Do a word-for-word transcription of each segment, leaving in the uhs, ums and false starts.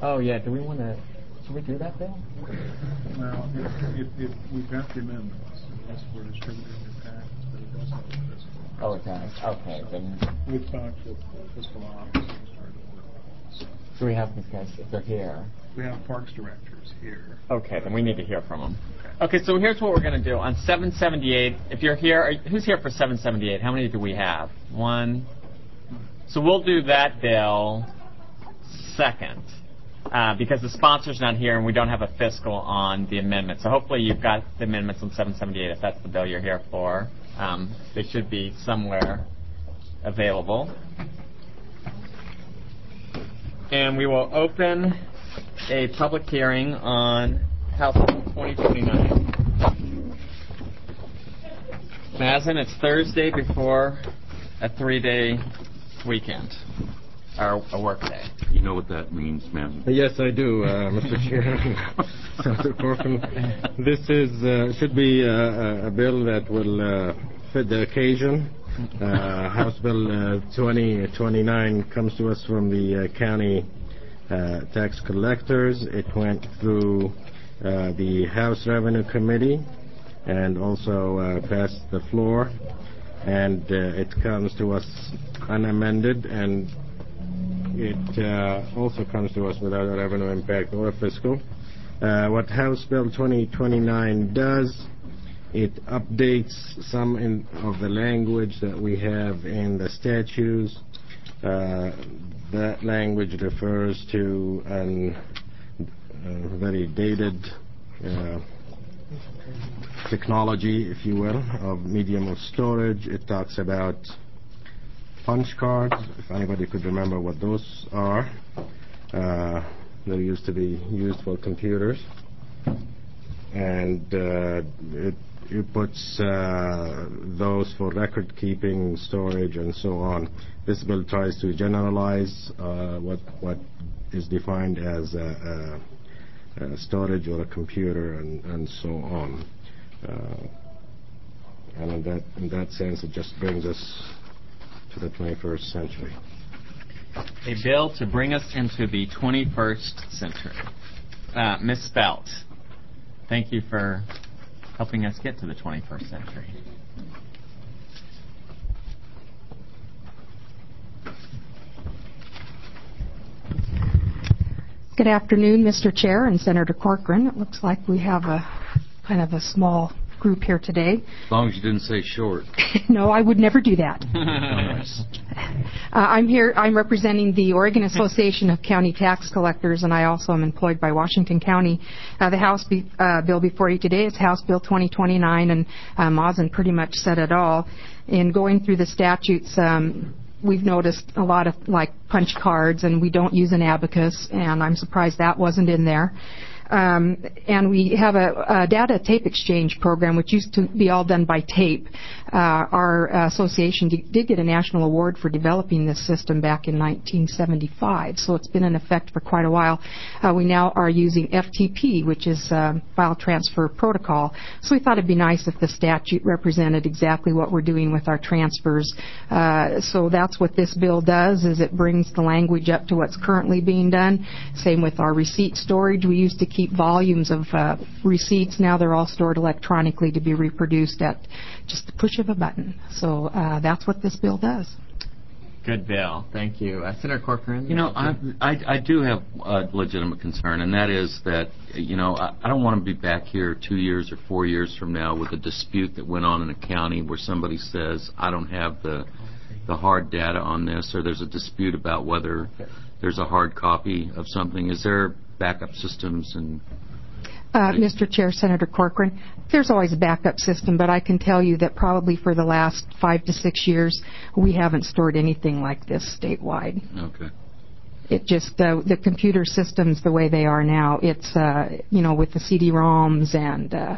Oh, yeah, do we want to, should we do that, Bill? Well, if, if, if we've got the amendments, that's for distributing your taxes, but it does have a fiscal. Oh, it does, okay, So then. we've talked with the fiscal office and started to work on this. Do we have these guys, if they're here? We have parks directors here. Okay, then we need to hear from them. Okay, okay, so here's what we're going to do. On seven seventy-eight, if you're here, are, who's here for seven seventy-eight? How many do we have? One. So we'll do that bill second, uh, because the sponsor's not here and we don't have a fiscal on the amendment. So hopefully you've got the amendments on seven seventy-eight if that's the bill you're here for. Um, they should be somewhere available. And we will open a public hearing on House Bill twenty twenty-nine. Mazen, it's Thursday before a three-day weekend, or a work day. You know what that means, Mazen? Yes, I do, uh, Mister Chair. Senator Corcoran. This is uh, should be uh, a bill that will uh, fit the occasion. Uh, House Bill uh, twenty twenty-nine comes to us from the uh, county uh, tax collectors. It went through uh, the House Revenue Committee and also uh, passed the floor. And uh, it comes to us unamended, and it uh, also comes to us without a revenue impact or a fiscal. Uh, what House Bill twenty twenty-nine does, it updates some in, of the language that we have in the statutes. Uh, that language refers to an uh, very dated uh, technology, if you will, of medium of storage. It talks about punch cards, if anybody could remember what those are. Uh, they used to be used for computers. And uh, it It puts uh, those for record keeping, storage, and so on. This bill tries to generalize uh, what what is defined as a, a, a storage or a computer, and, and so on. Uh, and in that in that sense, it just brings us to the twenty-first century. A bill to bring us into the twenty-first century. Uh, Miz Spelt, thank you for helping us get to the twenty-first century. Good afternoon, Mister Chair and Senator Corcoran. It looks like we have a kind of a small group here today. As long as you didn't say short. No, I would never do that. uh, I'm here, I'm representing the Oregon Association of County Tax Collectors, and I also am employed by Washington County. Uh, the House be, uh, bill before you today is House Bill twenty twenty-nine, and uh, Mazen pretty much said it all. In going through the statutes, um, we've noticed a lot of like punch cards, and we don't use an abacus, and I'm surprised that wasn't in there. Um, and we have a, a data tape exchange program, which used to be all done by tape. Uh, our association d- did get a national award for developing this system back in nineteen seventy-five, so it's been in effect for quite a while. Uh, we now are using F T P, which is uh, File Transfer Protocol. So we thought it'd be nice if the statute represented exactly what we're doing with our transfers. Uh, so that's what this bill does, is it brings the language up to what's currently being done. Same with our receipt storage. We used to keep volumes of uh, receipts. Now they're all stored electronically to be reproduced at just the push of a button. So uh, that's what this bill does. Good bill. Thank you. Uh, Senator Corcoran? You know, I, I, I do have a legitimate concern, and that is that, you know, I, I don't want to be back here two years or four years from now with a dispute that went on in a county where somebody says, I don't have the, the hard data on this, or there's a dispute about whether there's a hard copy of something. Is there backup systems? And uh, Mister Chair, Senator Corcoran, there's always a backup system, but I can tell you that probably for the last five to six years, we haven't stored anything like this statewide. Okay. It just, uh, the computer systems the way they are now, it's, uh, you know, with the C D ROMs and uh,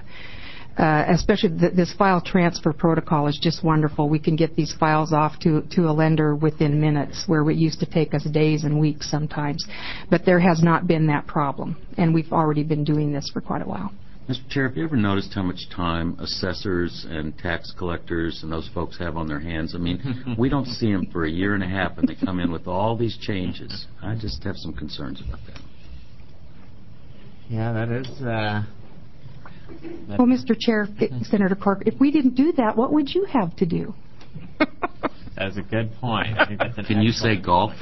uh, especially th- this file transfer protocol is just wonderful. We can get these files off to, to a lender within minutes, where it used to take us days and weeks sometimes. But there has not been that problem, and we've already been doing this for quite a while. Mister Chair, have you ever noticed how much time assessors and tax collectors and those folks have on their hands? I mean, we don't see them for a year and a half, and they come in with all these changes. I just have some concerns about that. Yeah, that is. Uh, that Well, Mister Chair, Senator Cork, if we didn't do that, what would you have to do? That's a good point. I think that's an Can you say excellent- golf?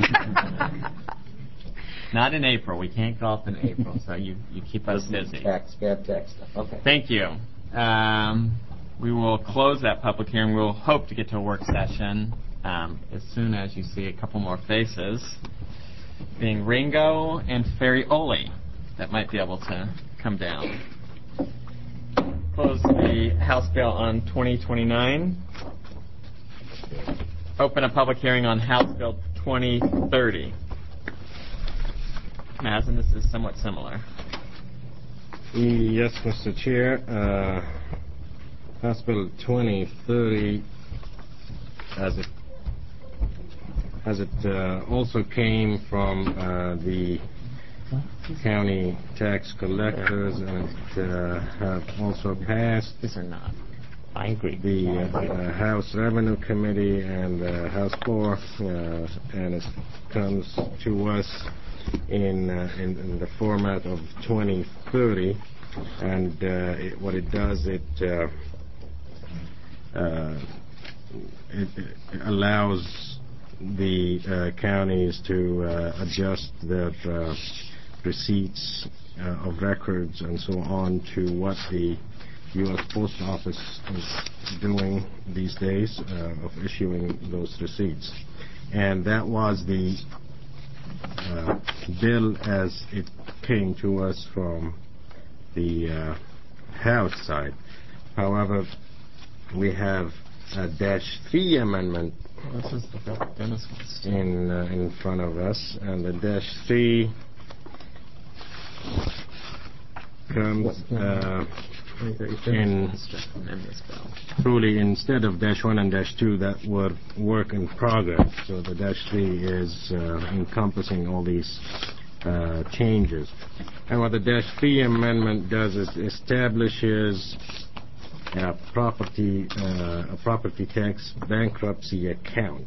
Not in April. We can't golf in April, so you, you keep us busy. Tax, bad tax stuff. Okay. Thank you. Um, we will close that public hearing. We'll hope to get to a work session um, as soon as you see a couple more faces, being Ringo and Ferrioli that might be able to come down. Close the House bill on twenty twenty-nine. Open a public hearing on House Bill twenty thirty. Mazen, this is somewhat similar. Yes, Mister Chair. Uh, House Bill twenty thirty, as it as it uh, also came from uh, the county tax collectors, and it uh, have also passed These are not. I agree. the uh, House Revenue Committee and the House floor, uh, and it comes to us in, uh, in in the format of twenty thirty, and uh, it, what it does, it, uh, uh, it, it allows the uh, counties to uh, adjust their uh, receipts uh, of records and so on to what the U S Post Office is doing these days, uh, of issuing those receipts. And that was the uh, bill as it came to us from the uh, House side. However, we have a dash three amendment This is the bill Dennis wants to. in uh, in front of us, and the dash three comes uh, in amend this bill. truly, instead of dash one and dash two that were work in progress. So the dash three is uh, encompassing all these uh, changes. And what the dash three amendment does is establishes a property uh, a property tax bankruptcy account.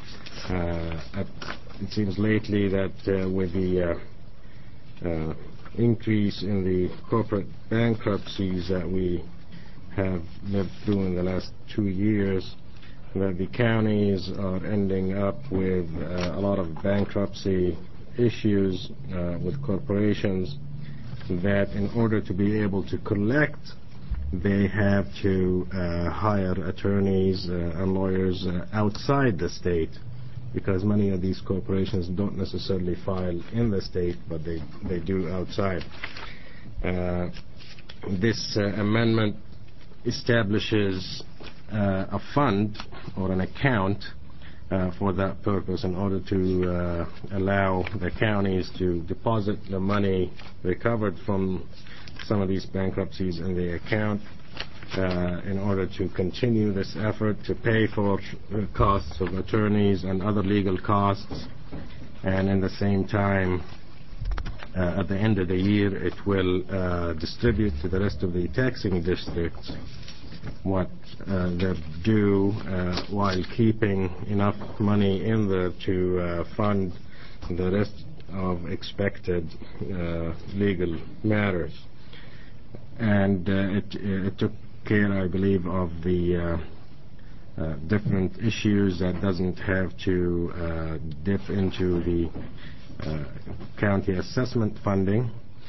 Uh, it seems lately that uh, with the uh, uh, increase in the corporate bankruptcies that we have lived through in the last two years, that the counties are ending up with uh, a lot of bankruptcy issues uh, with corporations, that in order to be able to collect, they have to uh, hire attorneys uh, and lawyers uh, outside the state, because many of these corporations don't necessarily file in the state, but they, they do outside. Uh, this uh, amendment establishes uh, a fund or an account uh, for that purpose, in order to uh, allow the counties to deposit the money recovered from some of these bankruptcies in the account uh, in order to continue this effort to pay for uh, costs of attorneys and other legal costs, and in the same time, uh, at the end of the year, it will uh, distribute to the rest of the taxing districts what uh, they're due, uh, while keeping enough money in there to uh, fund the rest of expected uh, legal matters. And uh, it, it took care, I believe, of the uh, uh, different issues that doesn't have to uh, dip into the uh, county assessment funding.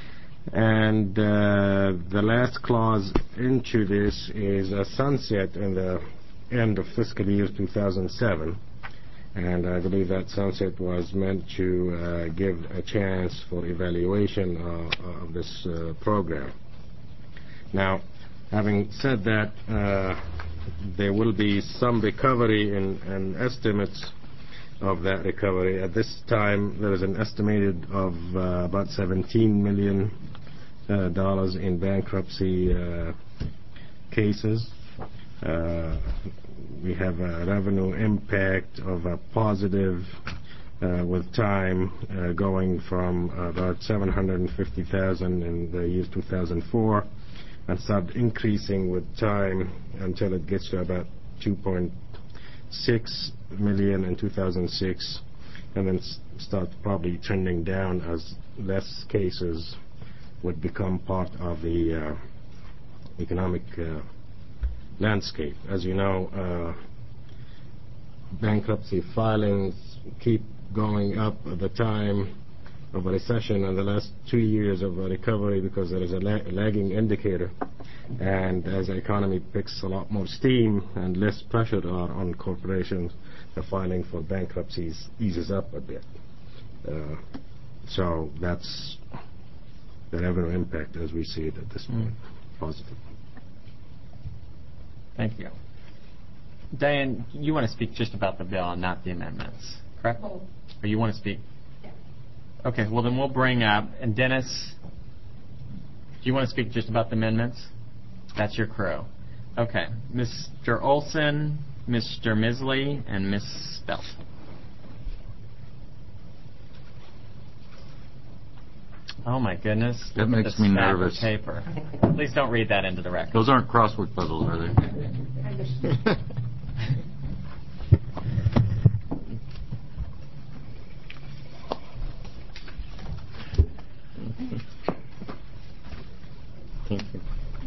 And uh, the last clause into this is a sunset in the end of fiscal year two thousand seven. And I believe that sunset was meant to uh, give a chance for evaluation uh, of this uh, program. Now, having said that, uh, there will be some recovery in, in estimates of that recovery. At this time, there is an estimated of uh, about seventeen million dollars uh, in bankruptcy uh, cases. Uh, we have a revenue impact of a positive uh, with time uh, going from about seven hundred fifty thousand in the year two thousand four, and start increasing with time until it gets to about two point six million in two thousand six, and then start probably trending down as less cases would become part of the uh, economic uh, landscape. As you know, uh, bankruptcy filings keep going up at the time of a recession and the last two years of a recovery because there is a la- lagging indicator. And as the economy picks a lot more steam and less pressure on, on corporations, the filing for bankruptcies eases up a bit. Uh, so that's the revenue impact as we see it at this point. Mm. Positive. Thank you. Diane, you want to speak just about the bill and not the amendments, correct? Oh. Or you want to speak? Yeah. Okay, well then we'll bring up, and Dennis, do you want to speak just about the amendments? That's your crew. Okay, Mister Olson, Mister Misley, and Miz Belt. Oh my goodness. That makes me nervous. Paper. Please don't read that into the record. Those aren't crossword puzzles, are they? Thank you.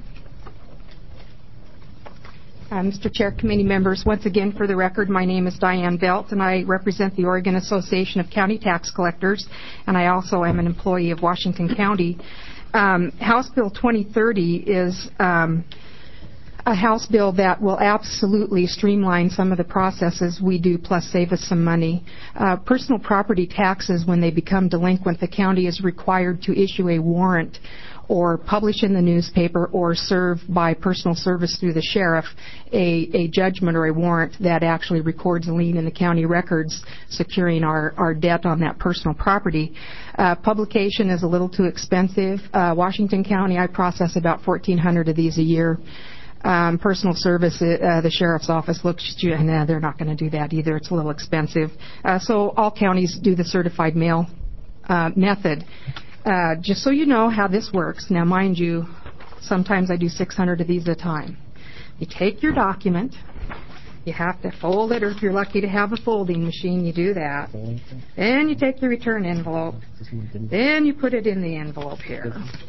Uh, Mister Chair, committee members, once again, for the record, my name is Diane Belt, and I represent the Oregon Association of County Tax Collectors, and I also am an employee of Washington County. Um, House Bill twenty thirty is um, a House bill that will absolutely streamline some of the processes we do, plus save us some money. Uh, personal property taxes, when they become delinquent, the county is required to issue a warrant or publish in the newspaper or serve by personal service through the sheriff a, a judgment or a warrant that actually records a lien in the county records securing our, our debt on that personal property. Uh, publication is a little too expensive. Uh, Washington County, I process about fourteen hundred of these a year. Um, personal service, uh, the sheriff's office looks at you and nah, they're not going to do that either. It's a little expensive. Uh, so all counties do the certified mail uh, method. Uh, just so you know how this works, now mind you, sometimes I do six hundred of these at a time. You take your document, you have to fold it, or if you're lucky to have a folding machine, you do that. Then you take the return envelope, then you put it in the envelope here.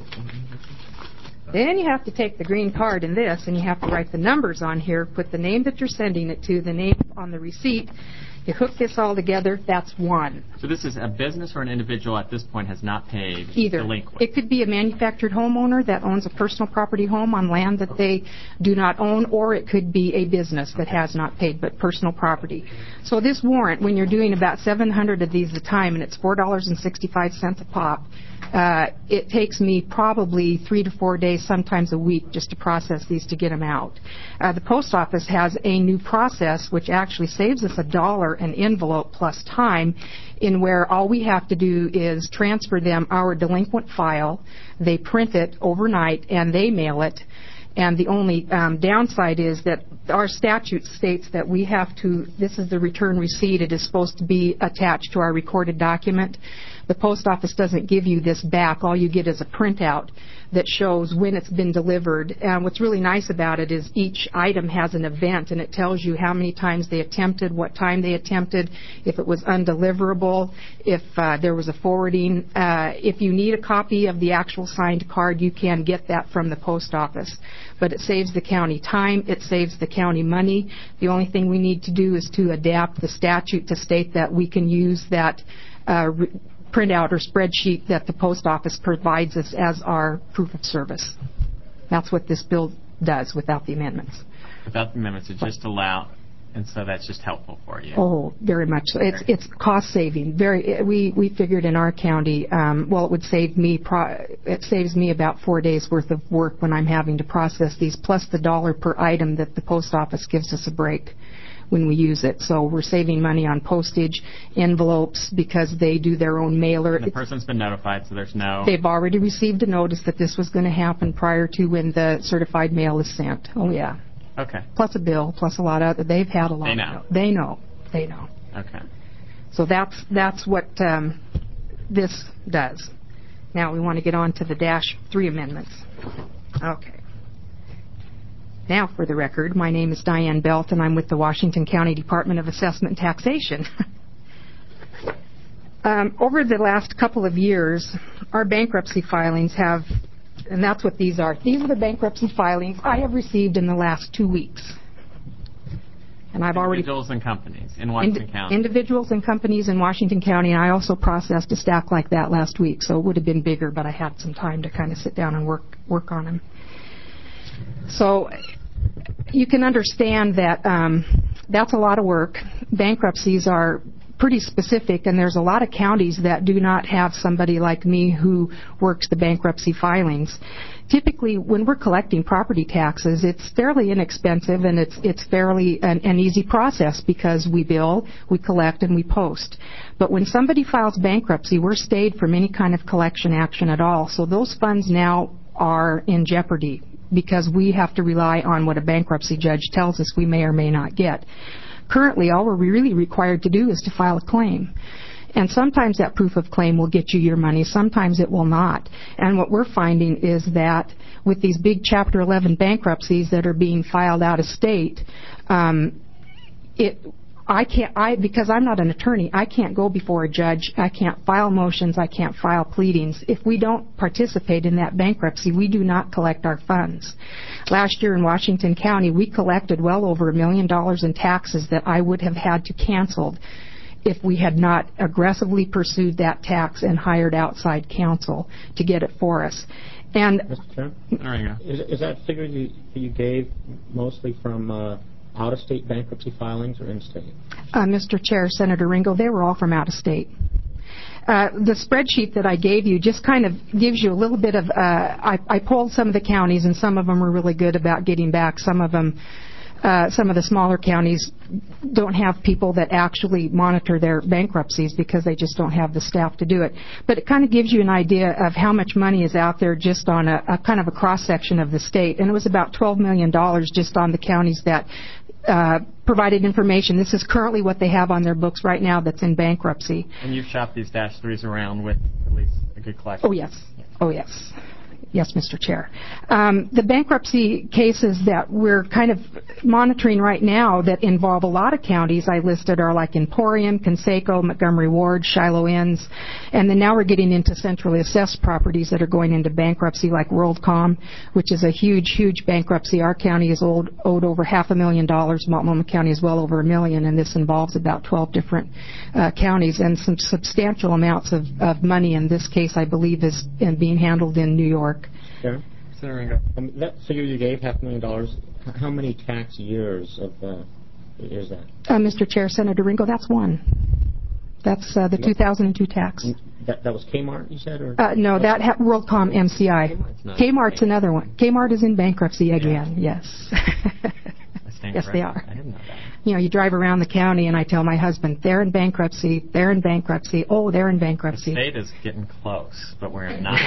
Then you have to take the green card in this, and you have to write the numbers on here, put the name that you're sending it to, the name on the receipt. You hook this all together, that's one. So this is a business or an individual at this point has not paid Either. Delinquent. It could be a manufactured homeowner that owns a personal property home on land that they do not own, or it could be a business that has not paid, but personal property. So this warrant, when you're doing about seven hundred of these a time, and it's four dollars and sixty-five cents a pop, uh, it takes me probably three to four days, sometimes a week, just to process these to get them out. Uh, the post office has a new process which actually saves us a dollar an envelope plus time, in where all we have to do is transfer them our delinquent file, they print it overnight, and they mail it. And the only um, downside is that our statute states that we have to, this is the return receipt, it is supposed to be attached to our recorded document. The post office doesn't give you this back. All you get is a printout that shows when it's been delivered. And what's really nice about it is each item has an event, and it tells you how many times they attempted, what time they attempted, if it was undeliverable, if uh, there was a forwarding. Uh, if you need a copy of the actual signed card, you can get that from the post office. But it saves the county time, it saves the county money. The only thing we need to do is to adapt the statute to state that we can use that uh, re- printout or spreadsheet that the post office provides us as our proof of service. That's what this bill does without the amendments. Without the amendments, it just allow, and so that's just helpful for you. Oh, very much so. It's it's cost saving. Very. We we figured in our county, um, well, it would save me. Pro, it saves me about four days worth of work when I'm having to process these, plus the dollar per item that the post office gives us a break when we use it. So we're saving money on postage, envelopes, because they do their own mailer. And the person's been notified, so there's no... They've already received a notice that this was going to happen prior to when the certified mail is sent. Oh, yeah. Okay. Plus a bill, plus a lot of... They've had a lot They of... know. They know. They know. Okay. So that's, that's what um, this does. Now we want to get on to the dash three amendments. Okay. Now, for the record, my name is Diane Belt, and I'm with the Washington County Department of Assessment and Taxation. Um, over the last couple of years, our bankruptcy filings have, and that's what these are. These are the bankruptcy filings I have received in the last two weeks. And I've already individuals and companies in Washington Indi- County. Individuals and companies in Washington County. And I also processed a stack like that last week, so it would have been bigger, but I had some time to kind of sit down and work work on them. So you can understand that um, that's a lot of work. Bankruptcies are pretty specific, and there's a lot of counties that do not have somebody like me who works the bankruptcy filings. Typically, when we're collecting property taxes, it's fairly inexpensive and it's it's fairly an, an easy process because we bill, we collect, and we post. But when somebody files bankruptcy, we're stayed from any kind of collection action at all. So those funds now are in jeopardy because we have to rely on what a bankruptcy judge tells us we may or may not get. Currently, all we're really required to do is to file a claim. And sometimes that proof of claim will get you your money, sometimes it will not. And what we're finding is that with these big Chapter eleven bankruptcies that are being filed out of state, um, it I can't, I, because I'm not an attorney, I can't go before a judge, I can't file motions, I can't file pleadings. If we don't participate in that bankruptcy, we do not collect our funds. Last year in Washington County, we collected well over a million dollars in taxes that I would have had to cancel if we had not aggressively pursued that tax and hired outside counsel to get it for us. And Mister Chair? There you go. Is, is that figure you, you gave mostly from uh, out-of-state bankruptcy filings or in-state? Uh, Mister Chair, Senator Ringo, they were all from out of state. Uh, the spreadsheet that I gave you just kind of gives you a little bit of, uh, I, I polled some of the counties, and some of them were really good about getting back. Some of them, uh, some of the smaller counties don't have people that actually monitor their bankruptcies because they just don't have the staff to do it. But it kind of gives you an idea of how much money is out there just on a, a kind of a cross-section of the state. And it was about twelve million dollars just on the counties that uh, provided information. This is currently what they have on their books right now that's in bankruptcy. And you've shopped these dash threes around with at least a good collection. Oh, yes. Oh, yes. Yes, Mister Chair. Um, the bankruptcy cases that we're kind of monitoring right now that involve a lot of counties I listed are like Emporium, Conseco, Montgomery Ward, Shiloh Inns, and then now we're getting into centrally assessed properties that are going into bankruptcy like WorldCom, which is a huge, huge bankruptcy. Our county is owed, owed over half a million dollars. Multnomah County is well over a million, and this involves about twelve different uh, counties and some substantial amounts of, of money. In this case, I believe, is in being handled in New York. Sure. Senator Um, that figure you gave, half a million dollars, h- how many tax years of uh, is that? Uh, Mister Chair, Senator Ringo, that's one. That's uh, the two thousand two tax. That, that was Kmart, you said? Or? Uh, no, that ha- WorldCom M C I. Kmart's not Kmart's in another one. Kmart is in bankruptcy again, yes. I stand Yes, they corrected. are. I didn't know that. You know, you drive around the county and I tell my husband, they're in bankruptcy, they're in bankruptcy, oh, they're in The bankruptcy. state is getting close, but we're not.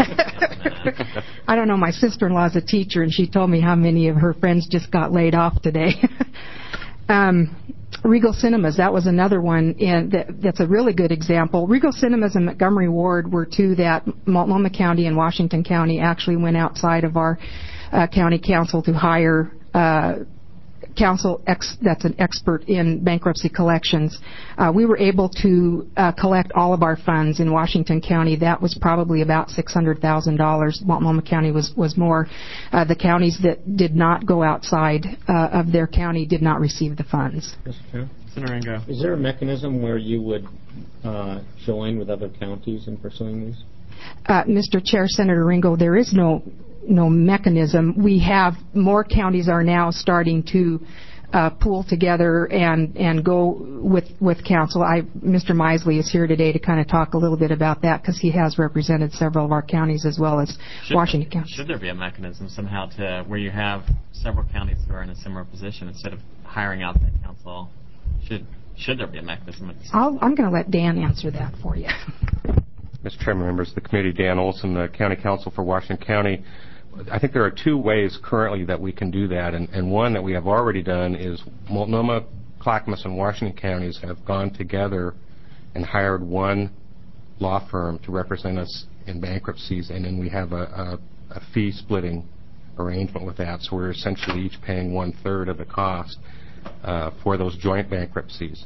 I don't know, my sister-in-law's a teacher and she told me how many of her friends just got laid off today. um, Regal Cinemas, that was another one in, that, that's a really good example. Regal Cinemas and Montgomery Ward were two that Multnomah County and Washington County actually went outside of our uh, county council to hire uh, counsel ex, that's an expert in bankruptcy collections. Uh, we were able to uh, collect all of our funds in Washington County. That was probably about six hundred thousand dollars. Multnomah County was, was more. Uh, the counties that did not go outside uh, of their county did not receive the funds. Mister Chair? Senator Ringo. Is there a mechanism where you would uh, join with other counties in pursuing these? Uh, Mister Chair, Senator Ringo, there is no no mechanism. We have more counties are now starting to uh, pool together and and go with with council. I Mister Misley is here today to kind of talk a little bit about that because he has represented several of our counties as well as Should, Washington County. Should there be a mechanism somehow to where you have several counties who are in a similar position instead of hiring out that council? Should should there be a mechanism? I'll, I'm going to let Dan answer that for you. Mister Chairman, members of the committee, Dan Olson, the County Counsel for Washington County. I think there are two ways currently that we can do that, and, and one that we have already done is Multnomah, Clackamas, and Washington counties have gone together and hired one law firm to represent us in bankruptcies, and then we have a, a, a fee-splitting arrangement with that, so we're essentially each paying one-third of the cost uh, for those joint bankruptcies.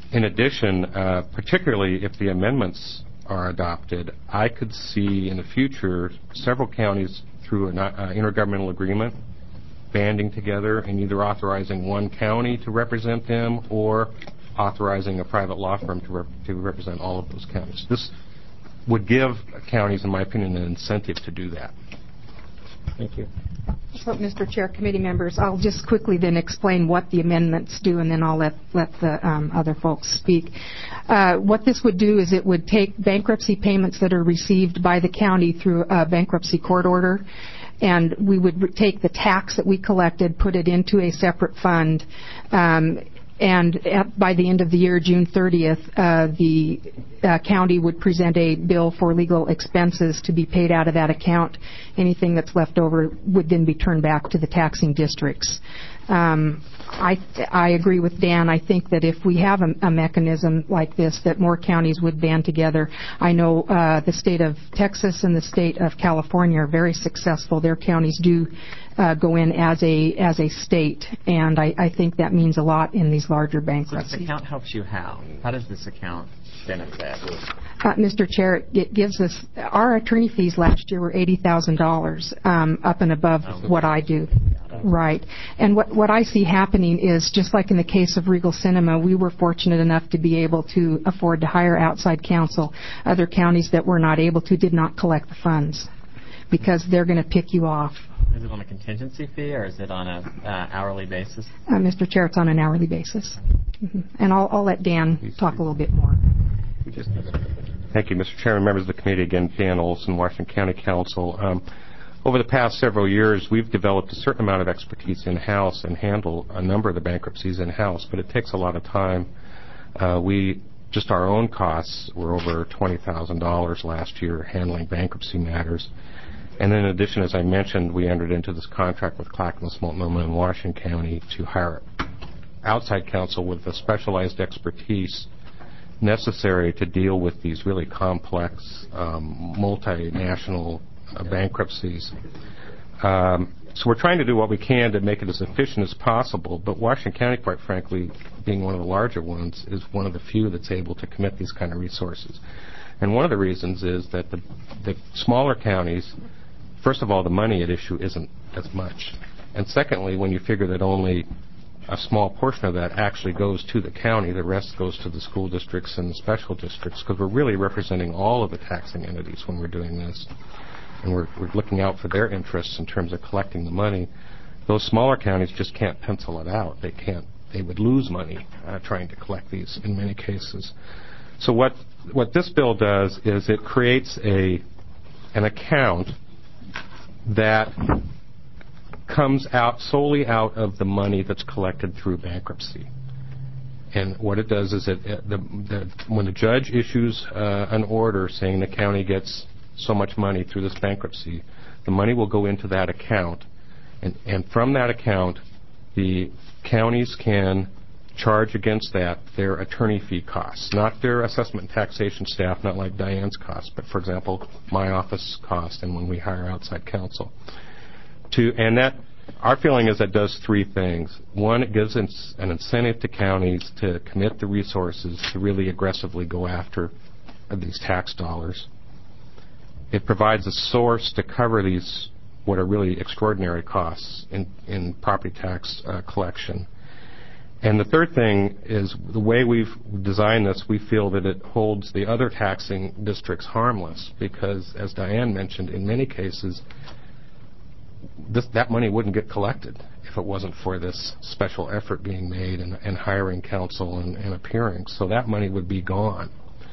in addition, uh, particularly if the amendments are adopted, I could see in the future several counties through an uh, intergovernmental agreement banding together and either authorizing one county to represent them or authorizing a private law firm to, rep- to represent all of those counties. This would give counties, in my opinion, an incentive to do that. Thank you. So, Mister Chair, committee members, I'll just quickly then explain what the amendments do, and then I'll let, let the um, other folks speak. Uh, what this would do is it would take bankruptcy payments that are received by the county through a bankruptcy court order, and we would take the tax that we collected, put it into a separate fund, um, and at, by the end of the year, June thirtieth, uh, the uh, county would present a bill for legal expenses to be paid out of that account. Anything that's left over would then be turned back to the taxing districts. Um, I, I agree with Dan. I think that if we have a, a mechanism like this, that more counties would band together. I know uh, the state of Texas and the state of California are very successful. Their counties do uh, go in as a as a state, and I, I think that means a lot in these larger So bankruptcies. this account helps you how? How does this account benefit? Uh, Mister Chair, it gives us, our attorney fees last year were eighty thousand dollars, um, up and above Oh. what I do. Right. And what, what I see happening is, just like in the case of Regal Cinema, we were fortunate enough to be able to afford to hire outside counsel. Other counties that were not able to did not collect the funds because they're going to pick you off. Is it on a contingency fee or is it on a uh, hourly basis? Uh, Mister Chair, it's on an hourly basis. Mm-hmm. And I'll, I'll let Dan talk a little bit more. Thank you, Mister Chairman, members of the committee. Again, Dan Olson, Washington County Council. Um, over the past several years, we've developed a certain amount of expertise in-house and handle a number of the bankruptcies in-house, but it takes a lot of time. Uh, we, just our own costs were over twenty thousand dollars last year handling bankruptcy matters. And in addition, as I mentioned, we entered into this contract with Clackamas, Multnomah, and Washington County to hire outside counsel with the specialized expertise necessary to deal with these really complex um, multinational uh, bankruptcies. Um, so we're trying to do what we can to make it as efficient as possible, but Washington County, quite frankly, being one of the larger ones, is one of the few that's able to commit these kind of resources. And one of the reasons is that the, the smaller counties, first of all, the money at issue isn't as much. And secondly, when you figure that only a small portion of that actually goes to the county, the rest goes to the school districts and the special districts, because we're really representing all of the taxing entities when we're doing this. And we're, we're looking out for their interests in terms of collecting the money. Those smaller counties just can't pencil it out. They can't. They would lose money uh, trying to collect these in many cases. So what what this bill does is it creates a an account that comes out solely out of the money that's collected through bankruptcy. And what it does is it, it the, the, when the judge issues uh, an order saying the county gets so much money through this bankruptcy, the money will go into that account, and, and from that account, the counties can charge against that their attorney fee costs, not their assessment and taxation staff, not like Diane's costs, but for example, my office cost and when we hire outside counsel. To, and that, our feeling is that does three things. One, it gives ins- an incentive to counties to commit the resources to really aggressively go after these tax dollars. It provides a source to cover these, what are really extraordinary costs in, in property tax uh, collection. And the third thing is the way we've designed this, we feel that it holds the other taxing districts harmless because, as Diane mentioned, in many cases, This, that money wouldn't get collected if it wasn't for this special effort being made and, and hiring counsel and, and appearing. So that money would be gone.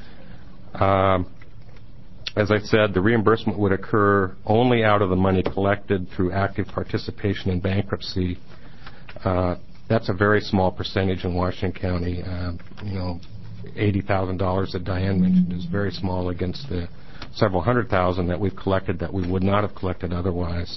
Um, as I said, the reimbursement would occur only out of the money collected through active participation in bankruptcy. Uh, that's a very small percentage in Washington County. Uh, you know, eighty thousand dollars that Diane mentioned is very small against the several hundred thousand that we've collected that we would not have collected otherwise.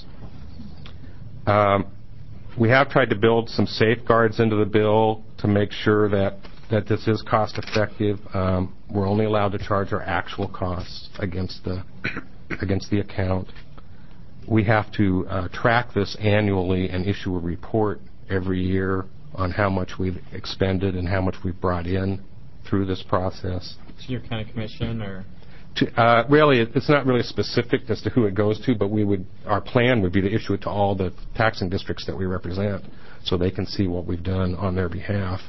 Um, we have tried to build some safeguards into the bill to make sure that, that this is cost effective. Um, we're only allowed to charge our actual costs against the against the account. We have to uh, track this annually and issue a report every year on how much we've expended and how much we've brought in through this process. To your county commission or? To, uh, really, it- it's not really specific as to who it goes to, but we would, our plan would be to issue it to all the taxing districts that we represent so they can see what we've done on their behalf.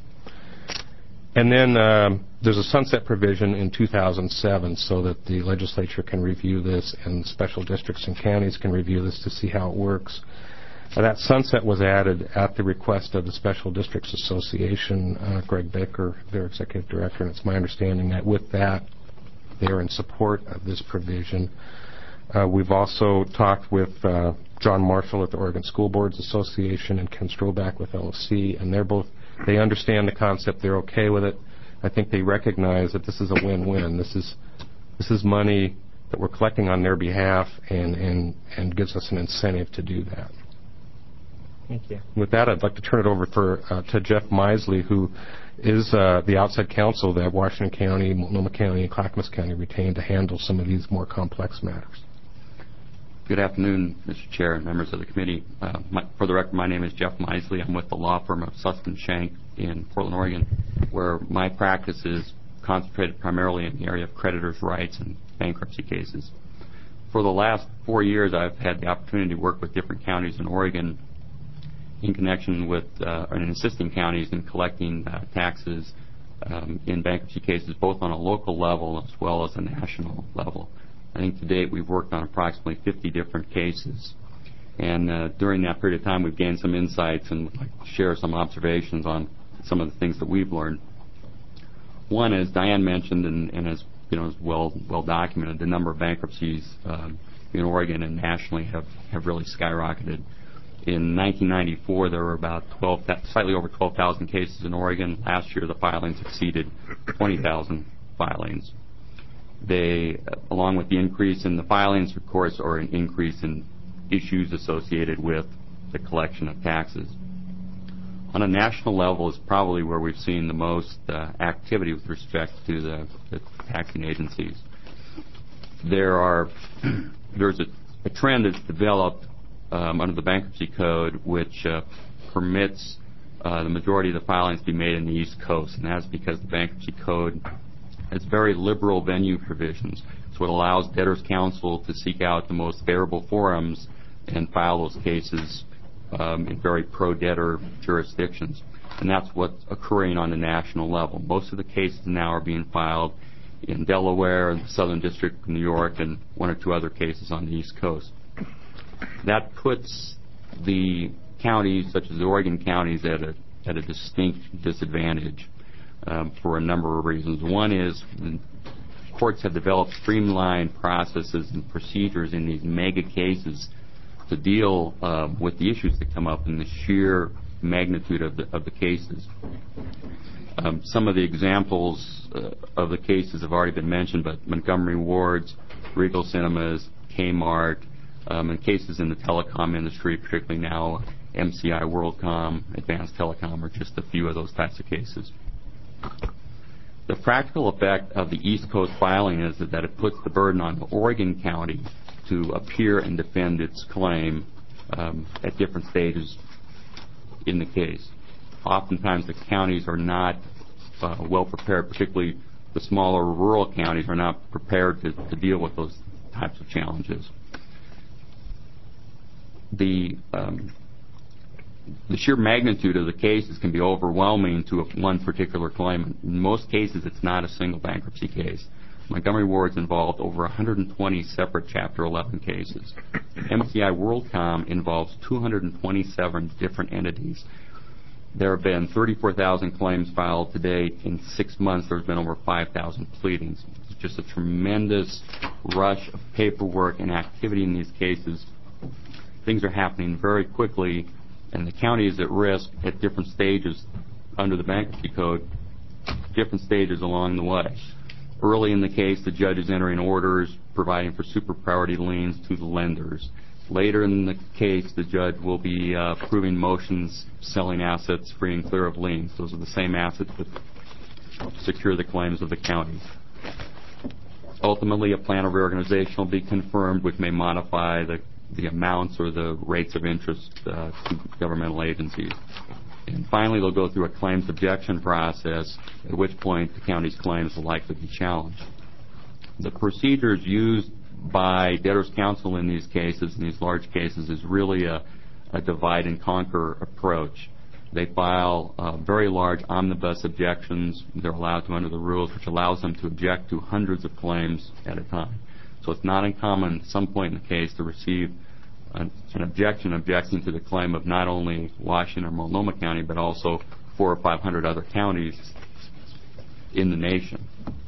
And then um, there's a sunset provision in two thousand seven so that the legislature can review this and special districts and counties can review this to see how it works. Uh, that sunset was added at the request of the Special Districts Association, uh, Greg Baker, their executive director, and it's my understanding that with that, they're in support of this provision. Uh, we've also talked with uh, John Marshall at the Oregon School Boards Association and Ken Stroback with L O C, and they're both, they understand the concept, they're okay with it. I think they recognize that this is a win-win. This is this is money that we're collecting on their behalf and, and, and gives us an incentive to do that. Thank you. With that, I'd like to turn it over for, uh, to Jeff Misley, who is uh, the outside counsel that Washington County, Multnomah County, and Clackamas County retain to handle some of these more complex matters. Good afternoon, Mister Chair and members of the committee. Uh, my, for the record, my name is Jeff Misley. I'm with the law firm of Sustin Shank in Portland, Oregon, where my practice is concentrated primarily in the area of creditors' rights and bankruptcy cases. For the last four years, I've had the opportunity to work with different counties in Oregon in connection with uh, and assisting counties in collecting uh, taxes um, in bankruptcy cases, both on a local level as well as a national level. I think to date we've worked on approximately fifty different cases. And uh, during that period of time, we've gained some insights and would like to share some observations on some of the things that we've learned. One, as Diane mentioned, and, and as you know, is well well documented, the number of bankruptcies um, in Oregon and nationally have, have really skyrocketed. In nineteen ninety-four, there were about twelve, slightly over twelve thousand cases in Oregon. Last year, the filings exceeded twenty thousand filings. They, along with the increase in the filings, of course, are an increase in issues associated with the collection of taxes. On a national level is probably where we've seen the most uh, activity with respect to the, the taxing agencies. There are there's a, a trend that's developed um, under the Bankruptcy Code which uh, permits uh, the majority of the filings to be made in the East Coast, and that's because the Bankruptcy Code has very liberal venue provisions. So it allows debtors' counsel to seek out the most favorable forums and file those cases um, in very pro-debtor jurisdictions. And that's what's occurring on the national level. Most of the cases now are being filed in Delaware, the Southern District of New York, and one or two other cases on the East Coast. That puts the counties, such as the Oregon counties, at a, at a distinct disadvantage. Um, for a number of reasons. One is the courts have developed streamlined processes and procedures in these mega cases to deal uh, with the issues that come up in the sheer magnitude of the, of the cases. Um, some of the examples uh, of the cases have already been mentioned, but Montgomery Wards, Regal Cinemas, Kmart, um, and cases in the telecom industry, particularly now M C I, WorldCom, Advanced Telecom, are just a few of those types of cases. The practical effect of the East Coast filing is that it puts the burden on the Oregon County to appear and defend its claim um, at different stages in the case. Oftentimes the counties are not uh, well prepared, particularly the smaller rural counties are not prepared to, to deal with those types of challenges. The um, The sheer magnitude of the cases can be overwhelming to a, one particular claimant. In most cases, it's not a single bankruptcy case. Montgomery Ward's involved over one hundred twenty separate Chapter eleven cases. M C I WorldCom involves two hundred twenty-seven different entities. There have been thirty-four thousand claims filed to date. In six months, there's been over five thousand pleadings. It's just a tremendous rush of paperwork and activity in these cases. Things are happening very quickly, and the county is at risk at different stages under the Bankruptcy Code, different stages along the way. Early in the case, the judge is entering orders providing for super priority liens to the lenders. Later in the case, the judge will be uh, approving motions selling assets free and clear of liens. Those are the same assets that secure the claims of the county. Ultimately, a plan of reorganization will be confirmed, which may modify the the amounts or the rates of interest uh, to governmental agencies. And finally, they'll go through a claims objection process, at which point the county's claims will likely be challenged. The procedures used by debtors' counsel in these cases, in these large cases, is really a, a divide and conquer approach. They file uh, very large omnibus objections. They're allowed to under the rules, which allows them to object to hundreds of claims at a time. So it's not uncommon at some point in the case to receive an, an objection objecting to the claim of not only Washington or Multnomah County, but also four or five hundred other counties in the nation.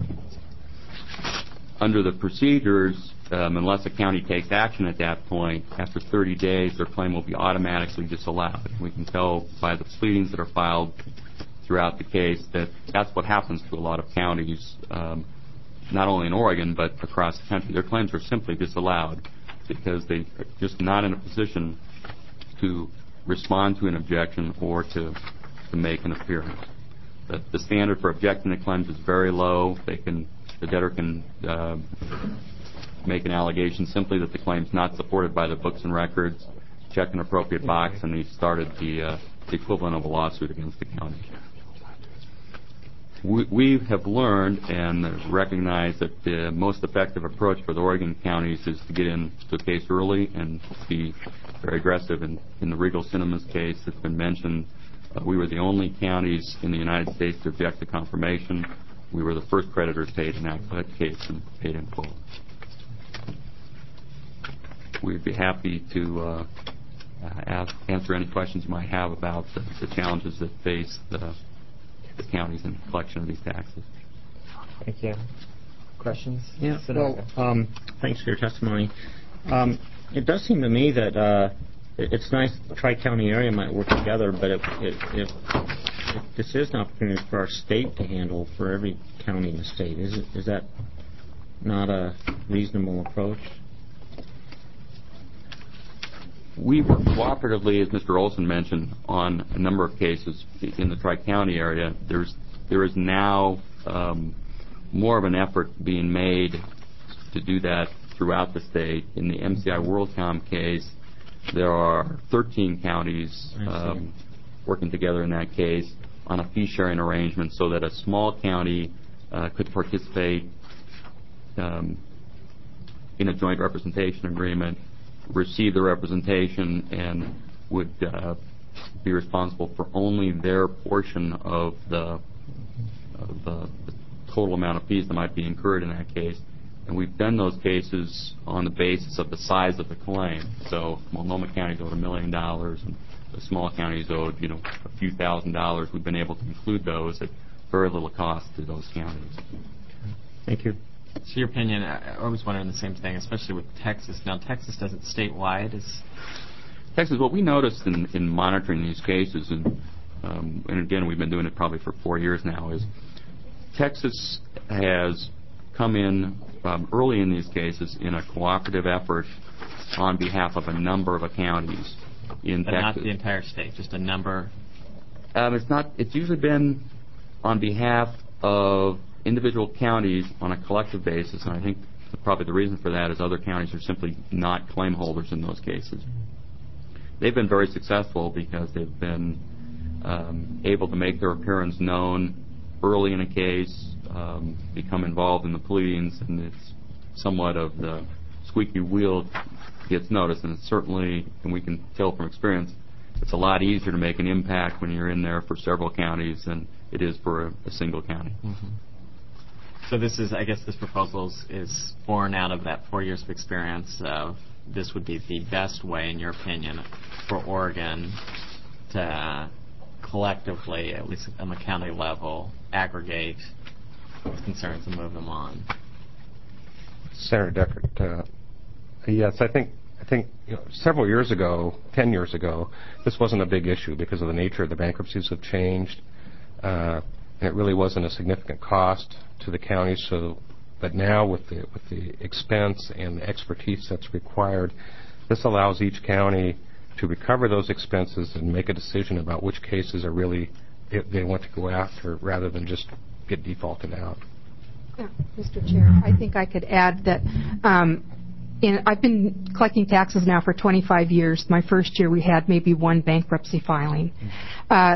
Under the procedures, um, unless a county takes action at that point, after thirty days, their claim will be automatically disallowed. We can tell by the pleadings that are filed throughout the case that that's what happens to a lot of counties, um, not only in Oregon, but across the country. Their claims are simply disallowed because they're just not in a position to respond to an objection or to, to make an appearance. The, the standard for objecting to claims is very low. They can, the debtor can uh, make an allegation simply that the claim is not supported by the books and records, check an appropriate box, and he started the, uh, the equivalent of a lawsuit against the county. We, we have learned and recognized that the most effective approach for the Oregon counties is to get into the case early and be very aggressive. In, in the Regal Cinemas case that's been mentioned, uh, we were the only counties in the United States to object to confirmation. We were the first creditors paid in that case and paid in full. We'd be happy to uh, ask, answer any questions you might have about the, the challenges that face the the counties in the collection of these taxes. Thank you. Questions? Yeah. Well, um, thanks for your testimony. Um, it does seem to me that uh, it, it's nice the tri-county area might work together, but if, if, if, if this is an opportunity for our state to handle for every county in the state, is it, is that not a reasonable approach? We work cooperatively, as Mister Olson mentioned, on a number of cases in the Tri-County area. There's, there is now um, more of an effort being made to do that throughout the state. In the M C I WorldCom case, there are thirteen counties um, working together in that case on a fee-sharing arrangement so that a small county uh, could participate um, in a joint representation agreement, receive the representation, and would uh, be responsible for only their portion of the, of the, the total amount of fees that might be incurred in that case. And we've done those cases on the basis of the size of the claim. So Multnomah County owed a million dollars, and the small counties owed, you know, a few thousand dollars. We've been able to include those at very little cost to those counties. Thank you. So your opinion, I always wondering the same thing, especially with Texas. Now, Texas does it statewide. Is Texas, what we noticed in, in monitoring these cases, and, um, and again, we've been doing it probably for four years now, is Texas has come in um, early in these cases in a cooperative effort on behalf of a number of counties in but Texas. Not the entire state, just a number. Um, it's not. It's usually been on behalf of individual counties on a collective basis, and I think probably the reason for that is other counties are simply not claim holders in those cases. They've been very successful because they've been um, able to make their appearance known early in a case, um, become involved in the pleadings, and it's somewhat of the squeaky wheel gets noticed, and it's certainly, and we can tell from experience, it's a lot easier to make an impact when you're in there for several counties than it is for a, a single county. Mm-hmm. So this is, I guess this proposal is, is born out of that four years of experience of this would be the best way, in your opinion, for Oregon to uh, collectively, at least on the county level, aggregate concerns and move them on. Senator Deckert, uh, yes, I think I think you know, several years ago, ten years ago, this wasn't a big issue because of the nature of the bankruptcies have changed, uh, and it really wasn't a significant cost to the county. So, but now with the with the expense and the expertise that's required, this allows each county to recover those expenses and make a decision about which cases are really they want to go after, rather than just get defaulted out. Yeah, Mister Chair, I think I could add that um, in, I've been collecting taxes now for twenty-five years. My first year we had maybe one bankruptcy filing. Uh,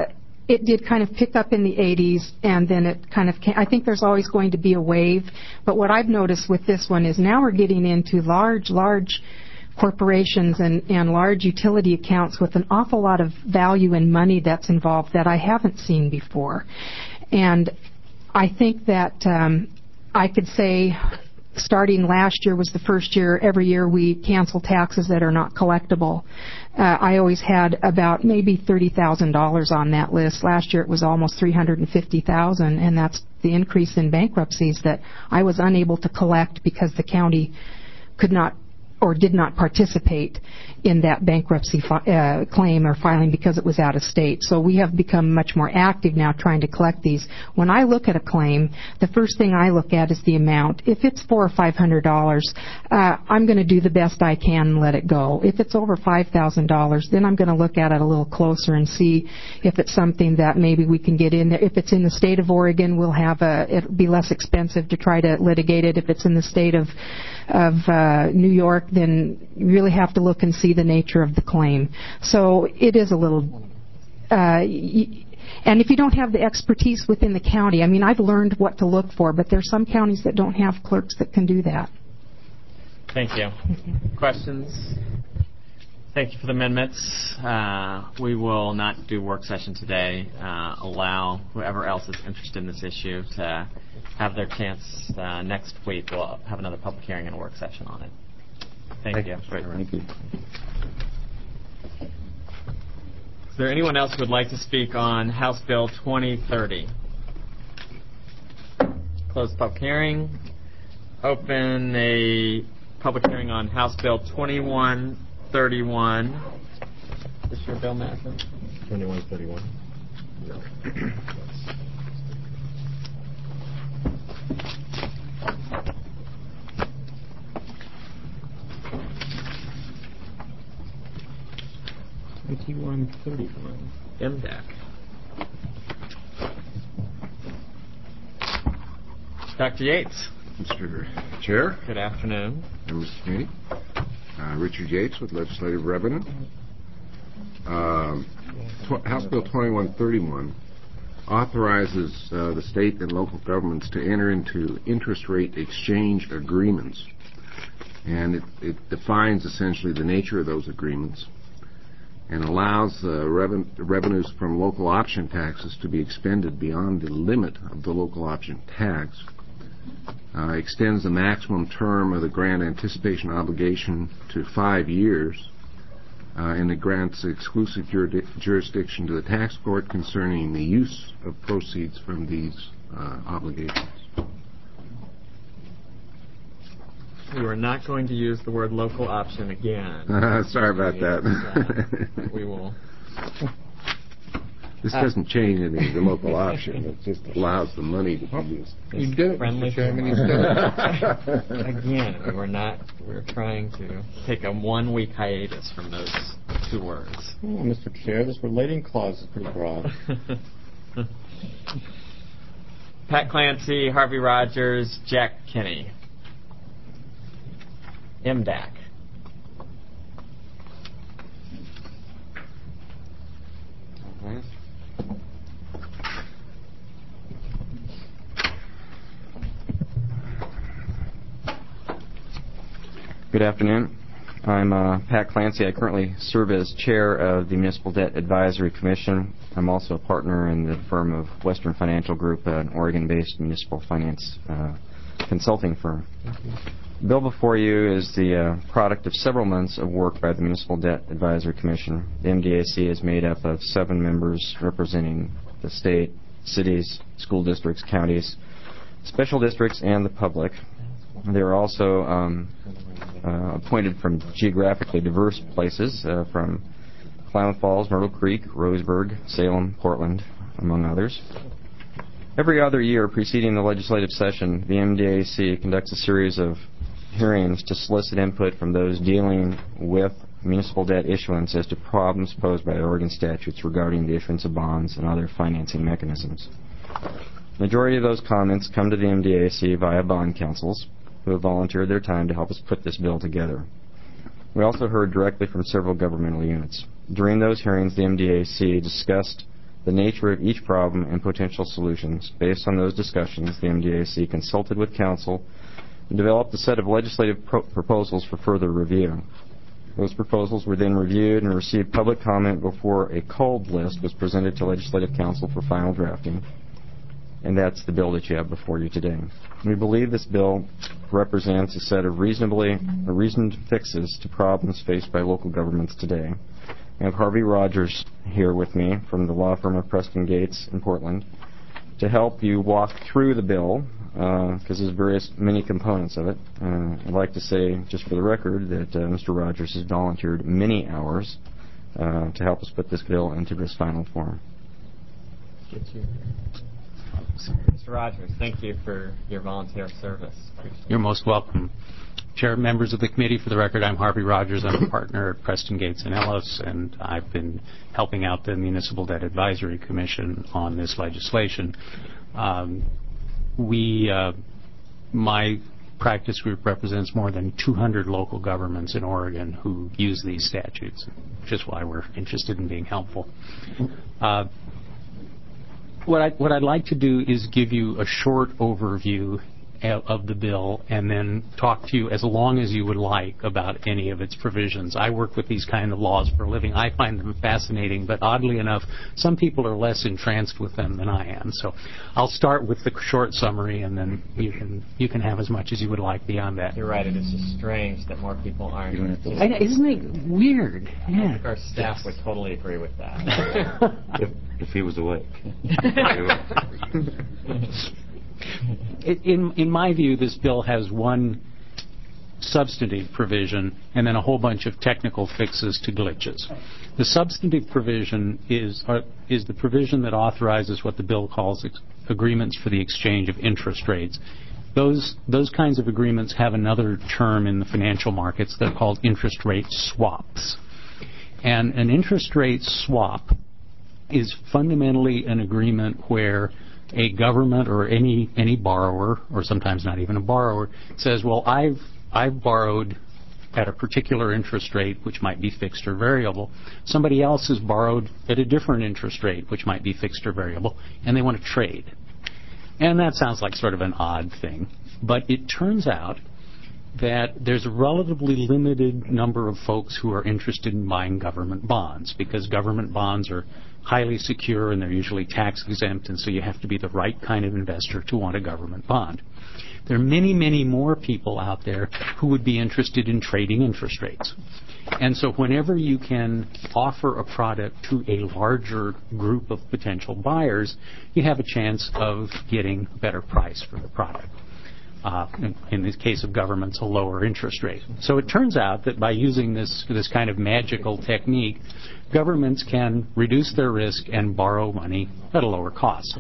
it did kind of pick up in the eighties, and then it kind of came. I think there's always going to be a wave, but what I've noticed with this one is now we're getting into large, large corporations and, and large utility accounts with an awful lot of value and money that's involved that I haven't seen before. And I think that um, I could say starting last year was the first year, every year we cancel taxes that are not collectible. Uh, I always had about maybe thirty thousand dollars on that list. Last year it was almost three hundred fifty thousand dollars, and that's the increase in bankruptcies that I was unable to collect because the county could not or did not participate in that bankruptcy fi- uh, claim or filing because it was out of state. So we have become much more active now trying to collect these. When I look at a claim, the first thing I look at is the amount. If it's four or five hundred dollars, uh, I'm going to do the best I can and let it go. If it's over five thousand dollars, then I'm going to look at it a little closer and see if it's something that maybe we can get in there. If it's in the state of Oregon, we'll have a. It'll be less expensive to try to litigate it. If it's in the state of of uh, New York, then you really have to look and see the nature of the claim. So it is a little, uh, y- and if you don't have the expertise within the county, I mean, I've learned what to look for, but there's some counties that don't have clerks that can do that. Thank you. Questions? Thank you for the amendments. Uh, we will not do work session today. Uh, allow whoever else is interested in this issue to have their chance uh, next week. We'll have another public hearing and a work session on it. Thank, Thank you. you. Thank you. Is there anyone else who would like to speak on House Bill twenty thirty? Close the public hearing. Open a public hearing on House Bill twenty-one thirty-one. Is this your bill, Matthew? twenty-one thirty-one. No. twenty-one thirty-one. M D A C. Doctor Yates. Mister Chair. Good afternoon. Members of the committee. Uh, Richard Yates with Legislative Revenue. Um, tw- House Bill twenty-one thirty-one authorizes uh, the state and local governments to enter into interest rate exchange agreements. And it, it defines essentially the nature of those agreements and allows uh, reven- revenues from local option taxes to be expended beyond the limit of the local option tax. Uh, extends the maximum term of the grant anticipation obligation to five years, uh, and it grants exclusive juri- jurisdiction to the tax court concerning the use of proceeds from these uh, obligations. We are not going to use the word local option again. Sorry about that. uh, we will. This doesn't change any of the local option. It just allows the money to be used. You did it, Mister Chairman. You did it. Again, we were not. We were trying to take a one-week hiatus from those two words. Oh, Mister Chair, this relating clause is pretty broad. Pat Clancy, Harvey Rogers, Jack Kinney. M D A C. All right. Good afternoon. I'm uh, Pat Clancy. I currently serve as chair of the Municipal Debt Advisory Commission. I'm also a partner in the firm of Western Financial Group, an Oregon-based municipal finance uh, consulting firm. The bill before you is the uh, product of several months of work by the Municipal Debt Advisory Commission. The M D A C is made up of seven members representing the state, cities, school districts, counties, special districts, and the public. They are also um, uh, appointed from geographically diverse places, uh, from Klamath Falls, Myrtle Creek, Roseburg, Salem, Portland, among others. Every other year preceding the legislative session, the M D A C conducts a series of hearings to solicit input from those dealing with municipal debt issuance as to problems posed by Oregon statutes regarding the issuance of bonds and other financing mechanisms. The majority of those comments come to the M D A C via bond counsels, who have volunteered their time to help us put this bill together. We also heard directly from several governmental units. During those hearings, the M D A C discussed the nature of each problem and potential solutions. Based on those discussions, the M D A C consulted with council and developed a set of legislative pro- proposals for further review. Those proposals were then reviewed and received public comment before a culled list was presented to Legislative Council for final drafting. And that's the bill that you have before you today. We believe this bill represents a set of reasonably reasoned fixes to problems faced by local governments today. I have Harvey Rogers here with me from the law firm of Preston Gates in Portland to help you walk through the bill, because uh, there's various many components of it. Uh, I'd like to say, just for the record, that uh, Mister Rogers has volunteered many hours uh, to help us put this bill into this final form. Mister Rogers, thank you for your volunteer service. You're most welcome. Chair, members of the committee, for the record, I'm Harvey Rogers. I'm a partner at Preston Gates and Ellis, and I've been helping out the Municipal Debt Advisory Commission on this legislation. Um, we, uh, my practice group represents more than two hundred local governments in Oregon who use these statutes, which is why we're interested in being helpful. Uh, what, I, what I'd like to do is give you a short overview of the bill and then talk to you as long as you would like about any of its provisions. I work with these kind of laws for a living. I find them fascinating, but oddly enough, some people are less entranced with them than I am. So I'll start with the short summary, and then you can you can have as much as you would like beyond that. You're right. It is just strange that more people aren't. I know, isn't it weird? Yeah. I think our staff would totally agree with that. if, if he was awake. In, in my view, this bill has one substantive provision and then a whole bunch of technical fixes to glitches. The substantive provision is, uh, is the provision that authorizes what the bill calls ex- agreements for the exchange of interest rates. Those, those kinds of agreements have another term in the financial markets. They're called interest rate swaps. And an interest rate swap is fundamentally an agreement where a government or any any borrower, or sometimes not even a borrower, says, well, I've I've borrowed at a particular interest rate, which might be fixed or variable. Somebody else has borrowed at a different interest rate, which might be fixed or variable, and they want to trade. And that sounds like sort of an odd thing. But it turns out that there's a relatively limited number of folks who are interested in buying government bonds, because government bonds are highly secure and they're usually tax exempt, and so you have to be the right kind of investor to want a government bond. There are many, many more people out there who would be interested in trading interest rates. And so whenever you can offer a product to a larger group of potential buyers, you have a chance of getting a better price for the product. Uh, in, in this case of governments, a lower interest rate. So it turns out that by using this this kind of magical technique, governments can reduce their risk and borrow money at a lower cost.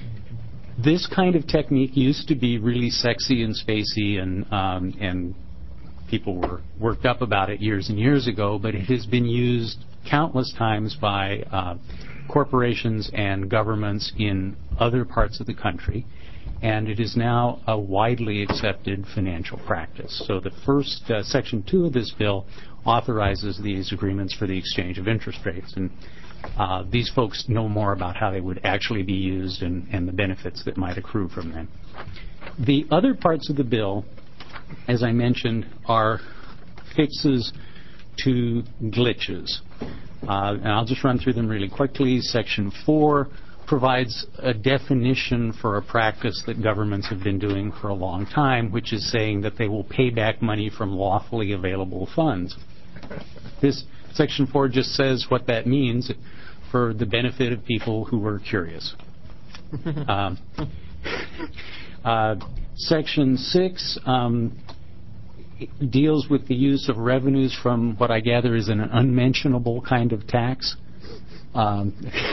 This kind of technique used to be really sexy and spacey, and um, and people were worked up about it years and years ago, but it has been used countless times by uh, corporations and governments in other parts of the country. And it is now a widely accepted financial practice. So the first, uh, Section two of this bill authorizes these agreements for the exchange of interest rates. And uh, these folks know more about how they would actually be used and, and the benefits that might accrue from them. The other parts of the bill, as I mentioned, are fixes to glitches. Uh, and I'll just run through them really quickly. Section four provides a definition for a practice that governments have been doing for a long time, which is saying that they will pay back money from lawfully available funds. This Section four just says what that means for the benefit of people who are curious. um, uh, Section six um, deals with the use of revenues from what I gather is an unmentionable kind of tax. Um,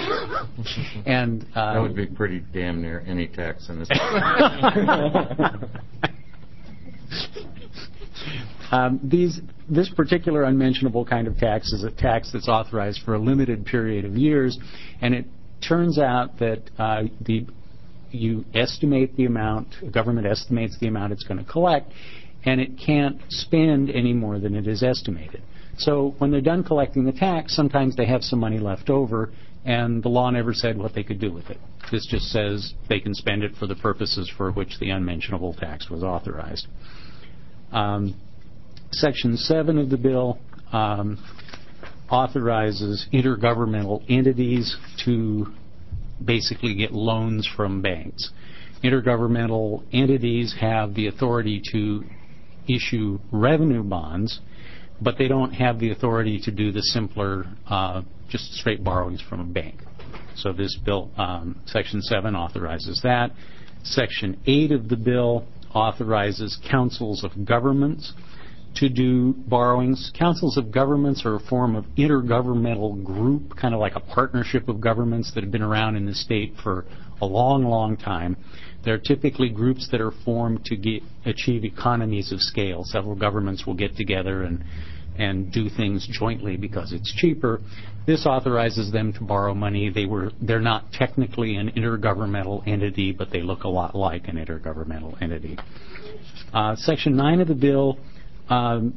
and uh, that would be pretty damn near any tax in this. um, these, this particular unmentionable kind of tax is a tax that's authorized for a limited period of years, and it turns out that uh, the you estimate the amount, the government estimates the amount it's going to collect, and it can't spend any more than it is estimated. So when they're done collecting the tax, sometimes they have some money left over, and the law never said what they could do with it. This just says they can spend it for the purposes for which the unmentionable tax was authorized. Um, Section seven of the bill um, authorizes intergovernmental entities to basically get loans from banks. Intergovernmental entities have the authority to issue revenue bonds, but they don't have the authority to do the simpler, uh, just straight borrowings from a bank. So this bill, um, Section seven, authorizes that. Section eight of the bill authorizes councils of governments to do borrowings. Councils of governments are a form of intergovernmental group, kind of like a partnership of governments that have been around in the state for a long, long time. They're typically groups that are formed to get, achieve economies of scale. Several governments will get together and and do things jointly because it's cheaper. This authorizes them to borrow money. They were they're not technically an intergovernmental entity, but they look a lot like an intergovernmental entity. Uh, Section nine of the bill um,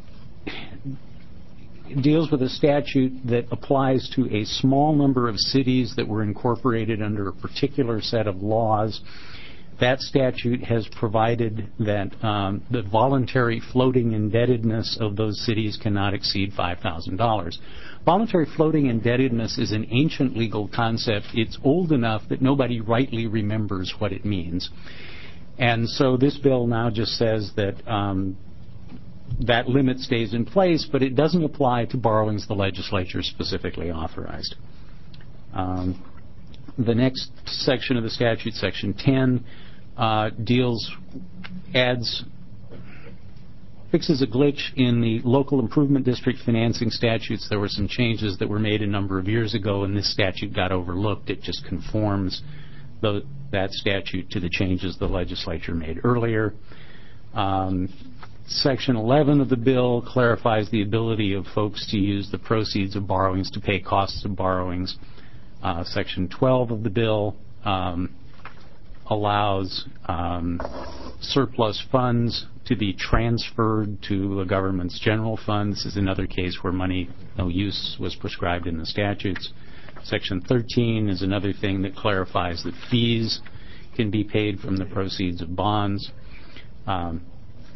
deals with a statute that applies to a small number of cities that were incorporated under a particular set of laws. That statute has provided that um, the voluntary floating indebtedness of those cities cannot exceed five thousand dollars. Voluntary floating indebtedness is an ancient legal concept. It's old enough that nobody rightly remembers what it means. And so this bill now just says that um, that limit stays in place, but it doesn't apply to borrowings the legislature specifically authorized. Um, the next section of the statute, Section ten, uh, deals, adds, fixes a glitch in the local improvement district financing statutes. There were some changes that were made a number of years ago, and this statute got overlooked. It just conforms the, that statute to the changes the legislature made earlier. Um, Section eleven of the bill clarifies the ability of folks to use the proceeds of borrowings to pay costs of borrowings. Uh, Section twelve of the bill um, allows um, surplus funds to be transferred to the government's general fund. This is another case where money, no use, was prescribed in the statutes. Section thirteen is another thing that clarifies that fees can be paid from the proceeds of bonds. Um,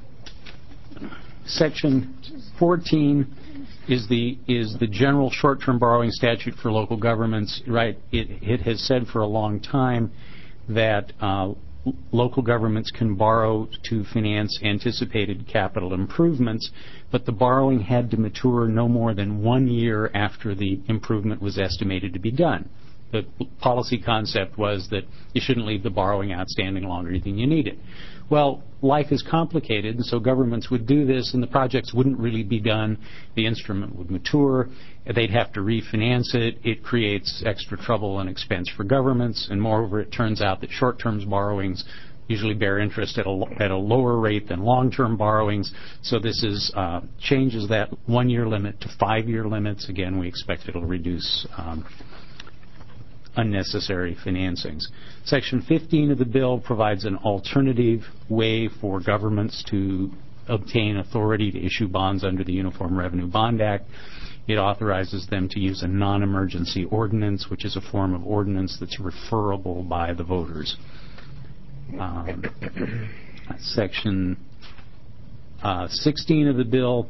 Section fourteen is the is the general short-term borrowing statute for local governments. Right, it it has said for a long time that uh, local governments can borrow to finance anticipated capital improvements, but the borrowing had to mature no more than one year after the improvement was estimated to be done. The policy concept was that you shouldn't leave the borrowing outstanding longer than you need it. Well, life is complicated, and so governments would do this, and the projects wouldn't really be done. The instrument would mature. They'd have to refinance it. It creates extra trouble and expense for governments, and moreover, it turns out that short-term borrowings usually bear interest at a, at a lower rate than long-term borrowings. So this is uh, changes that one-year limit to five-year limits. Again, we expect it'll reduce um, unnecessary financings. Section fifteen of the bill provides an alternative way for governments to obtain authority to issue bonds under the Uniform Revenue Bond Act. It authorizes them to use a non-emergency ordinance, which is a form of ordinance that's referable by the voters. Um, section uh, sixteen of the bill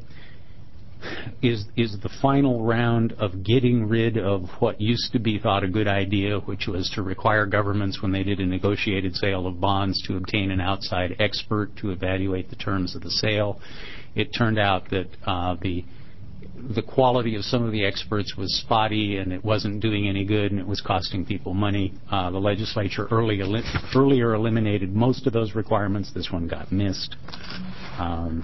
is is the final round of getting rid of what used to be thought a good idea, which was to require governments, when they did a negotiated sale of bonds, to obtain an outside expert to evaluate the terms of the sale. It turned out that uh, the the quality of some of the experts was spotty, and it wasn't doing any good, and it was costing people money. Uh, the legislature early, earlier eliminated most of those requirements. This one got missed. Um,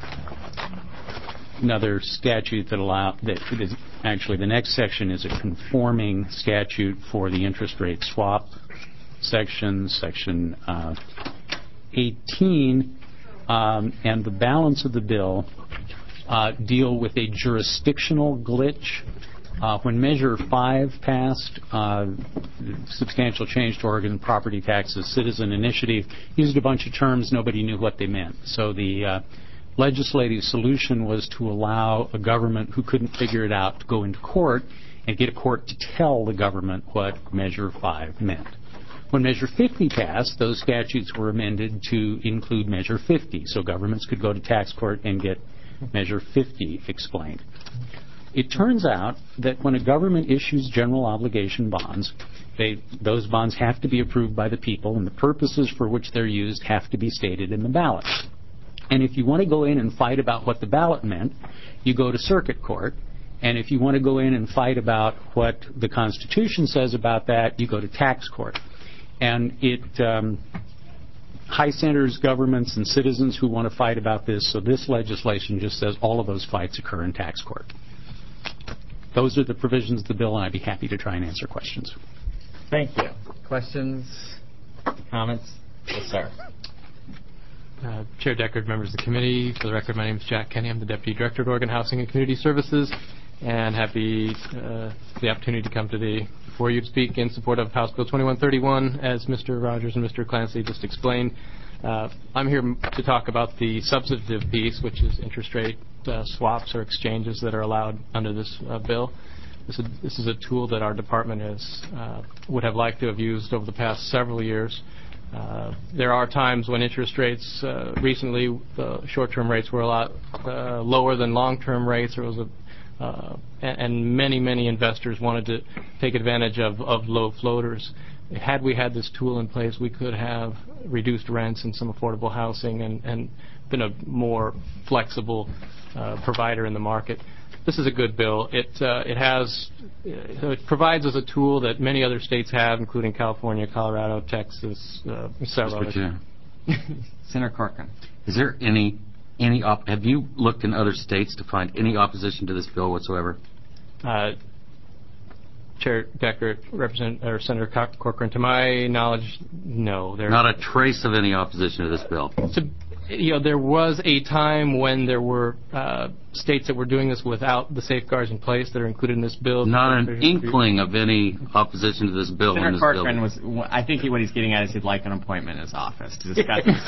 Another statute that allow that is actually the next section is a conforming statute for the interest rate swap section, section uh, eighteen, um, and the balance of the bill uh, deal with a jurisdictional glitch. Uh, when Measure five passed, uh, substantial change to Oregon property taxes, citizen initiative, used a bunch of terms nobody knew what they meant. So the uh, legislative solution was to allow a government who couldn't figure it out to go into court and get a court to tell the government what Measure five meant. When Measure fifty passed, those statutes were amended to include Measure fifty, so governments could go to tax court and get Measure fifty explained. It turns out that when a government issues general obligation bonds, they, those bonds have to be approved by the people, and the purposes for which they're used have to be stated in the ballot. And if you want to go in and fight about what the ballot meant, you go to circuit court. And if you want to go in and fight about what the Constitution says about that, you go to tax court. And it um, high centers governments and citizens who want to fight about this, so this legislation just says all of those fights occur in tax court. Those are the provisions of the bill, and I'd be happy to try and answer questions. Thank you. Questions? Comments? Yes, sir. Uh, Chair Deckard, members of the committee, for the record, my name is Jack Kenny. I'm the Deputy Director of Oregon Housing and Community Services, and happy uh, for the opportunity to come to the before you to speak in support of House Bill twenty-one thirty-one, as Mister Rogers and Mister Clancy just explained. Uh, I'm here to talk about the substantive piece, which is interest rate uh, swaps or exchanges that are allowed under this uh, bill. This is, this is a tool that our department has uh, would have liked to have used over the past several years. Uh, there are times when interest rates, uh, recently, the short-term rates were a lot uh, lower than long-term rates. There was a Uh, and, and many, many investors wanted to take advantage of, of low floaters. Had we had this tool in place, we could have reduced rents and some affordable housing and, and been a more flexible uh, provider in the market. This is a good bill. It uh, it has it provides us a tool that many other states have, including California, Colorado, Texas, uh, several others. Senator Corcoran, is there any Any op- have you looked in other states to find any opposition to this bill whatsoever? Uh, Chair Decker, Representative or Senator Corcoran, to my knowledge, no. There Not a trace of any opposition to this bill. To, you know, there was a time when there were uh, states that were doing this without the safeguards in place that are included in this bill. Not an inkling of any opposition to this bill. Senator in this Corcoran bill. was. I think he, what he's getting at is he'd like an appointment in his office to discuss this.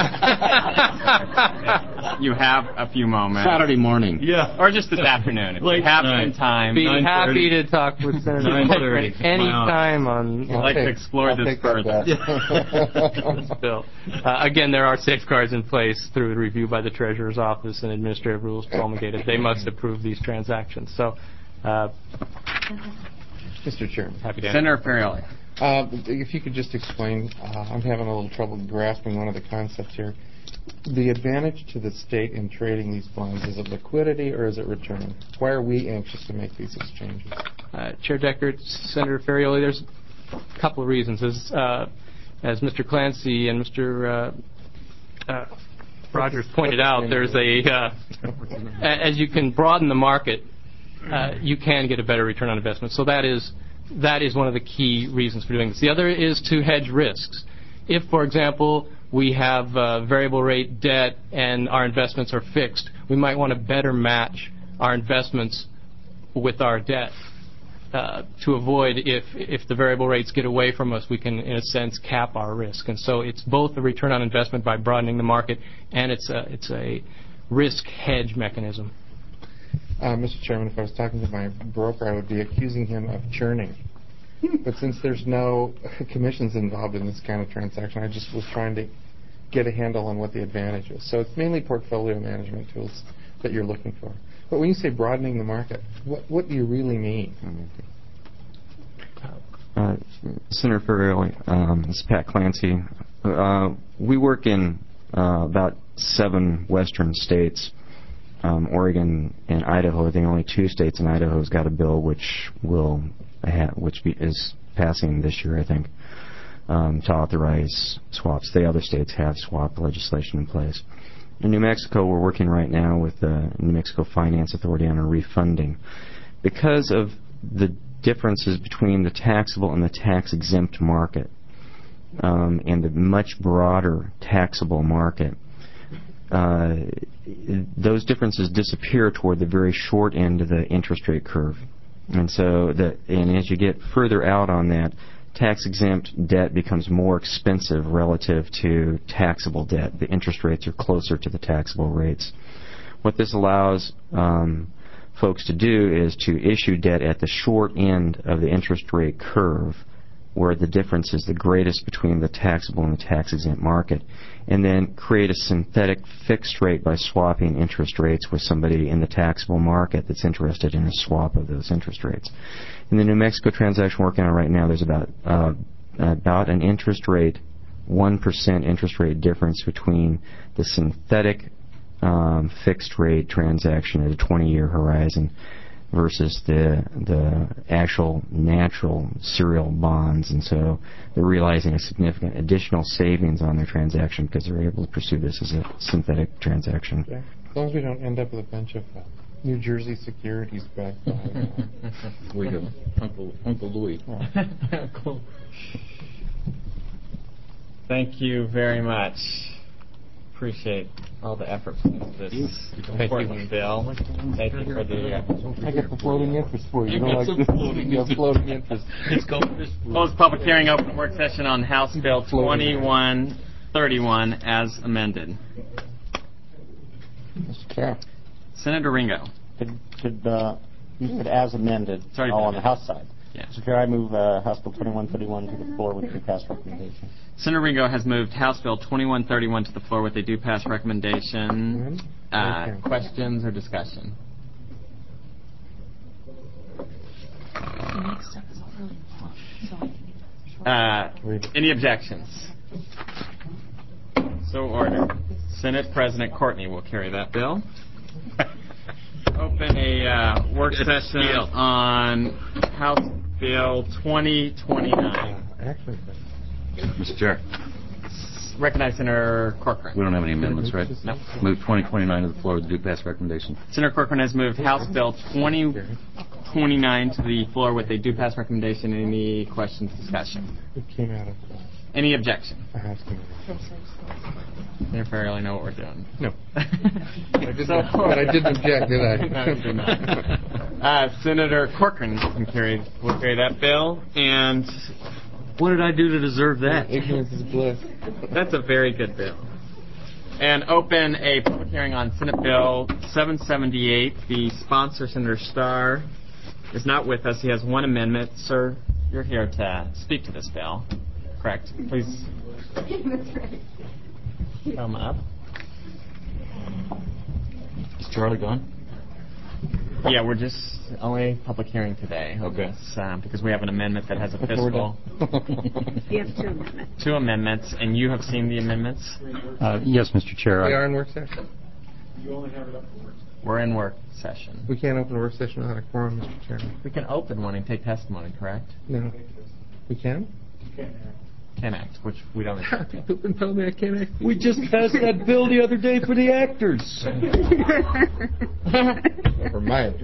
You have a few moments. Saturday morning. Yeah. Or just this afternoon. If you have some time. Be happy to talk with Senator Corcoran any time on. I'd like to explore I'll this further. This bill. Uh, again, there are safeguards in place through the review by the Treasurer's Office and administrative rules promulgated. They must approve these transactions. So, uh, Mister Chairman. Happy to Senator Ferrioli. Uh, if you could just explain, uh, I'm having a little trouble grasping one of the concepts here. The advantage to the state in trading these bonds, is it liquidity or is it return? Why are we anxious to make these exchanges? Uh, Chair Deckard, Senator Ferrioli, there's a couple of reasons. As, uh, as Mister Clancy and Mister Uh, uh, Rogers pointed out, there's a, uh, as you can broaden the market, uh, you can get a better return on investment. So that is that is one of the key reasons for doing this. The other is to hedge risks. If, for example, we have uh, variable rate debt and our investments are fixed, we might want to better match our investments with our debt. Uh, to avoid if if the variable rates get away from us, we can, in a sense, cap our risk. And so it's both a return on investment by broadening the market, and it's a, it's a risk hedge mechanism. Uh, Mister Chairman, if I was talking to my broker, I would be accusing him of churning. But since there's no commissions involved in this kind of transaction, I just was trying to get a handle on what the advantage is. So it's mainly portfolio management tools that you're looking for. But when you say broadening the market, what, what do you really mean? Uh, Senator Ferrioli, um, this is Pat Clancy. Uh, we work in uh, about seven western states. Um, Oregon and Idaho are the only two states, and Idaho's got a bill which will ha- which be, is passing this year, I think, um, to authorize swaps. The other states have swap legislation in place. In New Mexico, we're working right now with the New Mexico Finance Authority on a refunding. Because of the differences between the taxable and the tax-exempt market, um, and the much broader taxable market, uh, those differences disappear toward the very short end of the interest rate curve. And so, the, and as you get further out on that, tax-exempt debt becomes more expensive relative to taxable debt. The interest rates are closer to the taxable rates. What this allows um, folks to do is to issue debt at the short end of the interest rate curve, where the difference is the greatest between the taxable and the tax-exempt market, and then create a synthetic fixed rate by swapping interest rates with somebody in the taxable market that's interested in a swap of those interest rates. In the New Mexico transaction we're working on right now, there's about uh, about an interest rate, one percent interest rate difference between the synthetic um, fixed rate transaction at a twenty-year horizon versus the the actual natural serial bonds, and so they're realizing a significant additional savings on their transaction because they're able to pursue this as a synthetic transaction. Okay. As long as we don't end up with a bunch of uh, New Jersey securities back by we go, Uncle Uncle Louis. Cool. Thank you very much. Appreciate all the effort into this important bill. Thank you for the. Uh, I got the floating interest for you. You don't like this? You have floating interest. Closed public hearing, open work session on House Bill twenty-one thirty-one as amended. Mister Chair. Senator Ringo. Could, could uh, you said as amended? Sorry, oh, on the House side. Yeah. Mister Chair, I move uh, House Bill twenty-one thirty-one to the floor with the pass recommendation. Senator Ringo has moved House Bill twenty-one thirty-one to the floor with a due pass recommendation. Uh, questions or discussion? Uh, any objections? So ordered. Senate President Courtney will carry that bill. Open a uh, work session on House Bill twenty twenty-nine. Actually, Mister Chair. Recognize Senator Corcoran. We don't have any amendments, right? No. Move twenty twenty-nine to the floor with due pass recommendation. Senator Corcoran has moved House Bill twenty twenty-nine to the floor with a due pass recommendation. Any questions, discussion? it came out of uh, Any objection? the House committee. Senator Farrelly know what we're doing. No. I didn't, so, but I didn't object, did I? No, you did not. Uh, Senator Corcoran can carry, will carry that bill. And what did I do to deserve that? Ignorance is bliss. That's a very good bill. And open a public hearing on Senate Bill seven seventy-eight. The sponsor, Senator Starr, is not with us. He has one amendment. Sir, you're here to speak to this bill. Correct. Please. That's right. Come up. Is Charlie gone? Yeah, we're just only public hearing today. Okay. This, um, because we have an amendment that has a fiscal. You have two amendments. Two amendments, and you have seen the amendments? Uh, yes, Mister Chair. We I- are in work session. You only have it up for work. We're in work session. We can't open a work session without a quorum, Mister Chairman. We can open one and take testimony, correct? No. We can? Can act, which we don't. People have been telling me I can't act. We just passed that bill the other day for the actors. Never mind.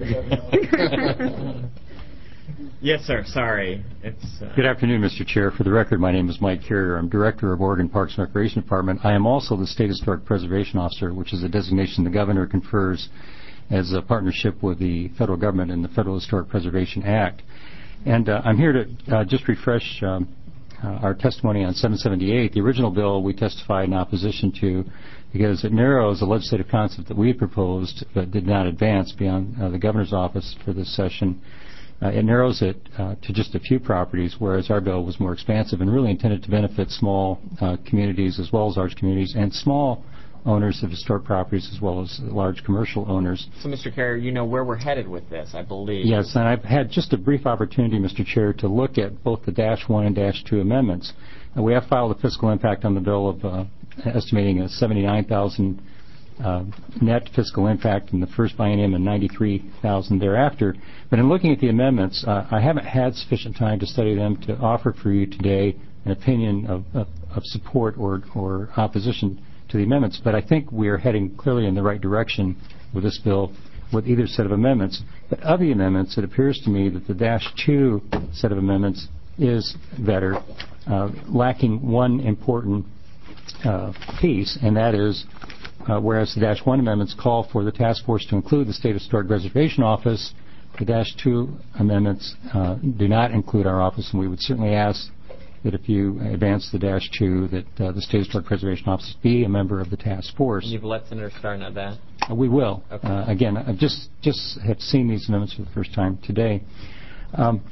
Yes, sir. Sorry. It's. Uh, Good afternoon, Mister Chair. For the record, my name is Mike Carrier. I'm Director of Oregon Parks and Recreation Department. I am also the State Historic Preservation Officer, which is a designation the Governor confers as a partnership with the federal government in the Federal Historic Preservation Act. And uh, I'm here to uh, just refresh um, uh, our testimony on seven seventy-eight. The original bill we testified in opposition to because it narrows a legislative concept that we had proposed but did not advance beyond uh, the Governor's office for this session. Uh, it narrows it uh, to just a few properties, whereas our bill was more expansive and really intended to benefit small uh, communities as well as large communities and small owners of historic properties as well as large commercial owners. so, Mister Carrier, you know where we're headed with this, I believe. Yes, and I've had just a brief opportunity, Mister Chair, to look at both the Dash one and Dash two amendments. Uh, we have filed a fiscal impact on the bill of uh, estimating a seventy-nine thousand uh, net fiscal impact in the first biennium and ninety-three thousand thereafter. But in looking at the amendments, uh, I haven't had sufficient time to study them to offer for you today an opinion of, of, of support or, or opposition to the amendments, but I think we are heading clearly in the right direction with this bill with either set of amendments. But of the amendments, it appears to me that the Dash two set of amendments is better, uh, lacking one important uh, piece, and that is uh, whereas the Dash one amendments call for the task force to include the State Historic Preservation Office, the Dash two amendments uh, do not include our office, and we would certainly ask that if you advance the Dash two, that uh, the State Historic Preservation Office be a member of the task force. You've let Senator Starr know that? We will. Okay. Uh, again, I just just have seen these amendments for the first time today. Um,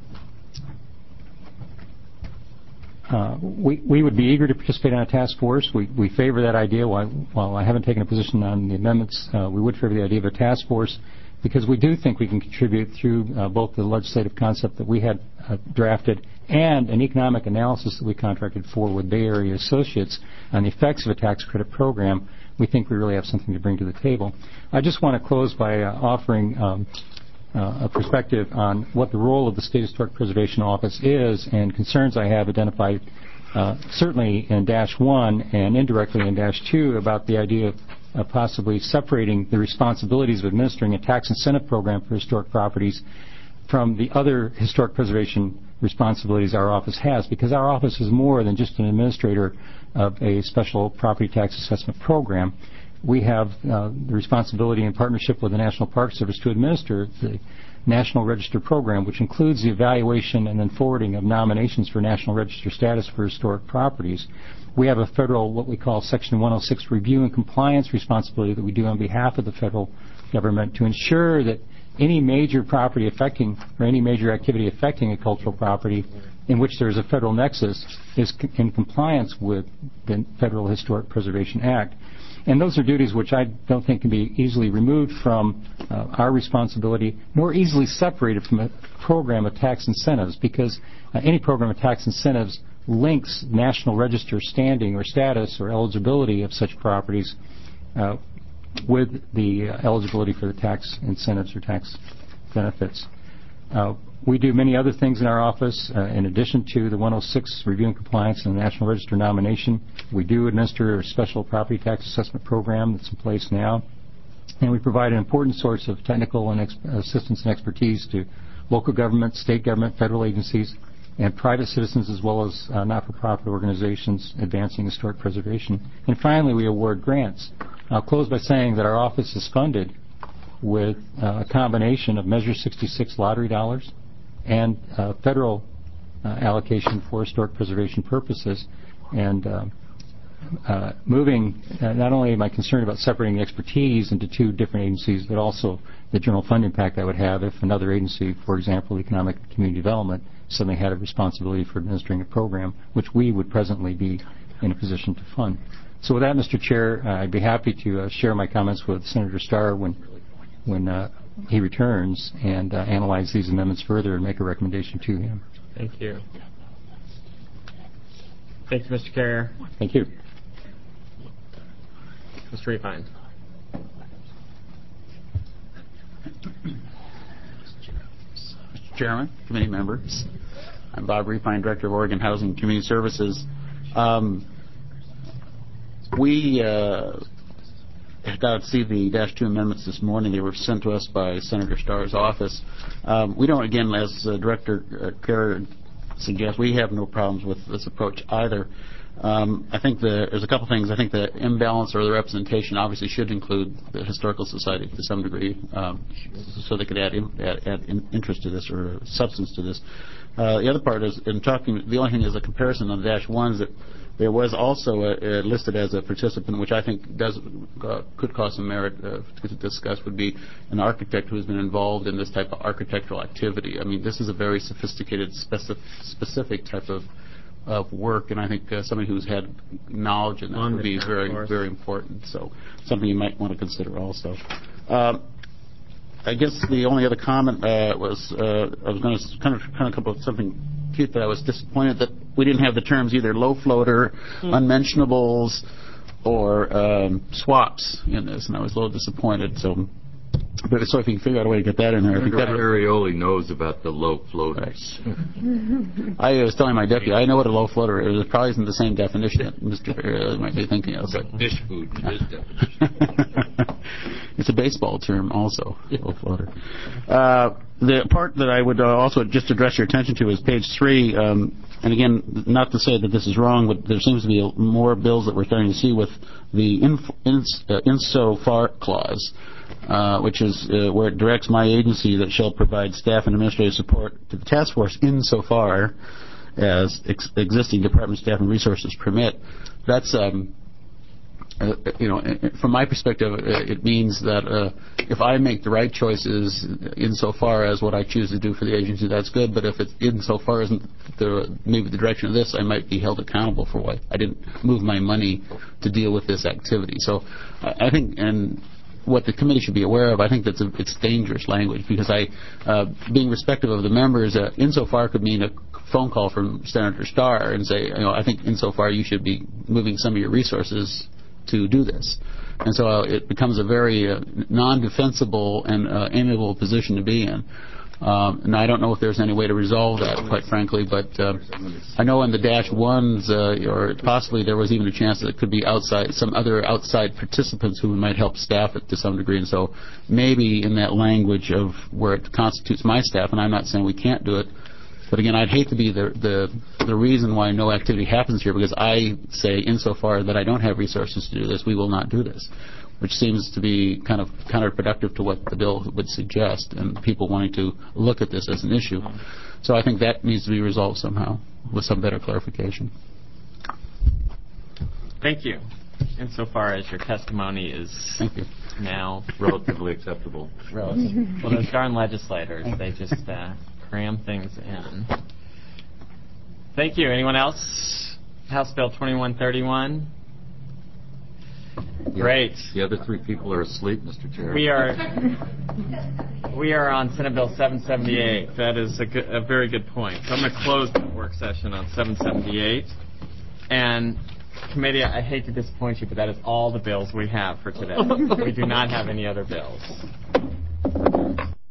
uh, we we would be eager to participate on a task force. We we favor that idea. While while I haven't taken a position on the amendments, uh, we would favor the idea of a task force because we do think we can contribute through uh, both the legislative concept that we had uh, drafted and an economic analysis that we contracted for with Bay Area Associates on the effects of a tax credit program. We think we really have something to bring to the table. I just want to close by uh, offering um, uh, a perspective on what the role of the State Historic Preservation Office is and concerns I have identified uh, certainly in Dash one and indirectly in Dash two about the idea of uh, possibly separating the responsibilities of administering a tax incentive program for historic properties from the other historic preservation responsibilities our office has, because our office is more than just an administrator of a special property tax assessment program. We have uh, the responsibility in partnership with the National Park Service to administer the National Register program, which includes the evaluation and then forwarding of nominations for National Register status for historic properties. We have a federal, what we call Section one oh six review and compliance responsibility that we do on behalf of the federal government to ensure that any major property affecting or any major activity affecting a cultural property in which there is a federal nexus is c- in compliance with the Federal Historic Preservation Act. And those are duties which I don't think can be easily removed from uh, our responsibility, nor easily separated from a program of tax incentives, because uh, any program of tax incentives links National Register standing or status or eligibility of such properties uh, with the uh, eligibility for the tax incentives or tax benefits. Uh, we do many other things in our office. Uh, in addition to the one oh six review and compliance and the National Register nomination, we do administer a special property tax assessment program that's in place now. And we provide an important source of technical and ex- assistance and expertise to local government, state government, federal agencies, and private citizens as well as uh, not-for-profit organizations advancing historic preservation. And finally, we award grants. I'll close by saying that our office is funded with uh, a combination of Measure sixty-six lottery dollars and uh, federal uh, allocation for historic preservation purposes. And uh, uh, moving, uh, not only am I concerned about separating expertise into two different agencies, but also the general fund impact that would have if another agency, for example, Economic and Community Development, suddenly had a responsibility for administering a program, which we would presently be in a position to fund. So with that, Mister Chair, uh, I'd be happy to uh, share my comments with Senator Starr when when uh, he returns and uh, analyze these amendments further and make a recommendation to him. Thank you. Thank you, Mister Carrier. Thank you. Mister Refine. Mister Chairman, committee members, I'm Bob Refine, Director of Oregon Housing and Community Services. Um, we uh, got to see the Dash two amendments this morning. They were sent to us by Senator Starr's office. Um, we don't, again, as uh, Director uh, Carrier suggests, we have no problems with this approach either. Um, I think the, there's a couple things. I think the imbalance or the representation obviously should include the Historical Society to some degree, um, so they could add, in, add, add in interest to this or substance to this. Uh, the other part is, in talking, the only thing is a comparison on the Dash ones that there was also a, a listed as a participant, which I think does uh, could cause some merit uh, to discuss, would be an architect who has been involved in this type of architectural activity. I mean, this is a very sophisticated, specific, specific type of of work, and I think uh, somebody who's had knowledge in that would be very, very important. So something you might want to consider also. Um, I guess the only other comment uh, was uh, I was going to kind of kind of come up with something cute, but I was disappointed that we didn't have the terms either low floater, mm. unmentionables, or um, swaps in this, and I was a little disappointed. So. But so if you can figure out a way to get that in there. Senator Arioli knows about the low floaters. Right. I was telling my deputy, I know what a low floater is. It probably isn't the same definition that Mister Arioli might be thinking of. Like fish food is his definition. It's a baseball term also, low floater. Uh, the part that I would uh, also just address your attention to is page three. Um, and again, not to say that this is wrong, but there seems to be more bills that we're starting to see with the in, in, uh, insofar clause. Uh, which is uh, where it directs my agency that shall provide staff and administrative support to the task force insofar as ex- existing department staff and resources permit. That's um, uh, you know, from my perspective, it means that uh, if I make the right choices insofar as what I choose to do for the agency, that's good. But if it insofar isn't the maybe the direction of this, I might be held accountable for why I didn't move my money to deal with this activity. So I think, and what the committee should be aware of, I think that's a, it's dangerous language, because I, uh, being respectful of the members, uh, insofar could mean a phone call from Senator Starr and say, you know, I think insofar you should be moving some of your resources to do this. And so uh, it becomes a very uh, non-defensible and uh, amiable position to be in. Um, and I don't know if there's any way to resolve that, quite frankly, but uh, I know in the dash ones, uh, or possibly there was even a chance that it could be outside, some other outside participants who might help staff it to some degree. And so maybe in that language of where it constitutes my staff, and I'm not saying we can't do it, but again, I'd hate to be the, the, the reason why no activity happens here, because I say insofar that I don't have resources to do this, we will not do this, which seems to be kind of counterproductive to what the bill would suggest, and people wanting to look at this as an issue. So I think that needs to be resolved somehow with some better clarification. Thank you. Insofar as your testimony is Thank you. now relatively acceptable. Relative. Well, those darn legislators, they just uh, cram things in. Thank you. Anyone else? House Bill twenty-one thirty-one. Great. The other three people are asleep, Mister Chair. We are we are on Senate Bill seven seventy-eight. That is a, good, a very good point. So I'm going to close the work session on seven seventy-eight. And committee, I hate to disappoint you, but that is all the bills we have for today. We do not have any other bills.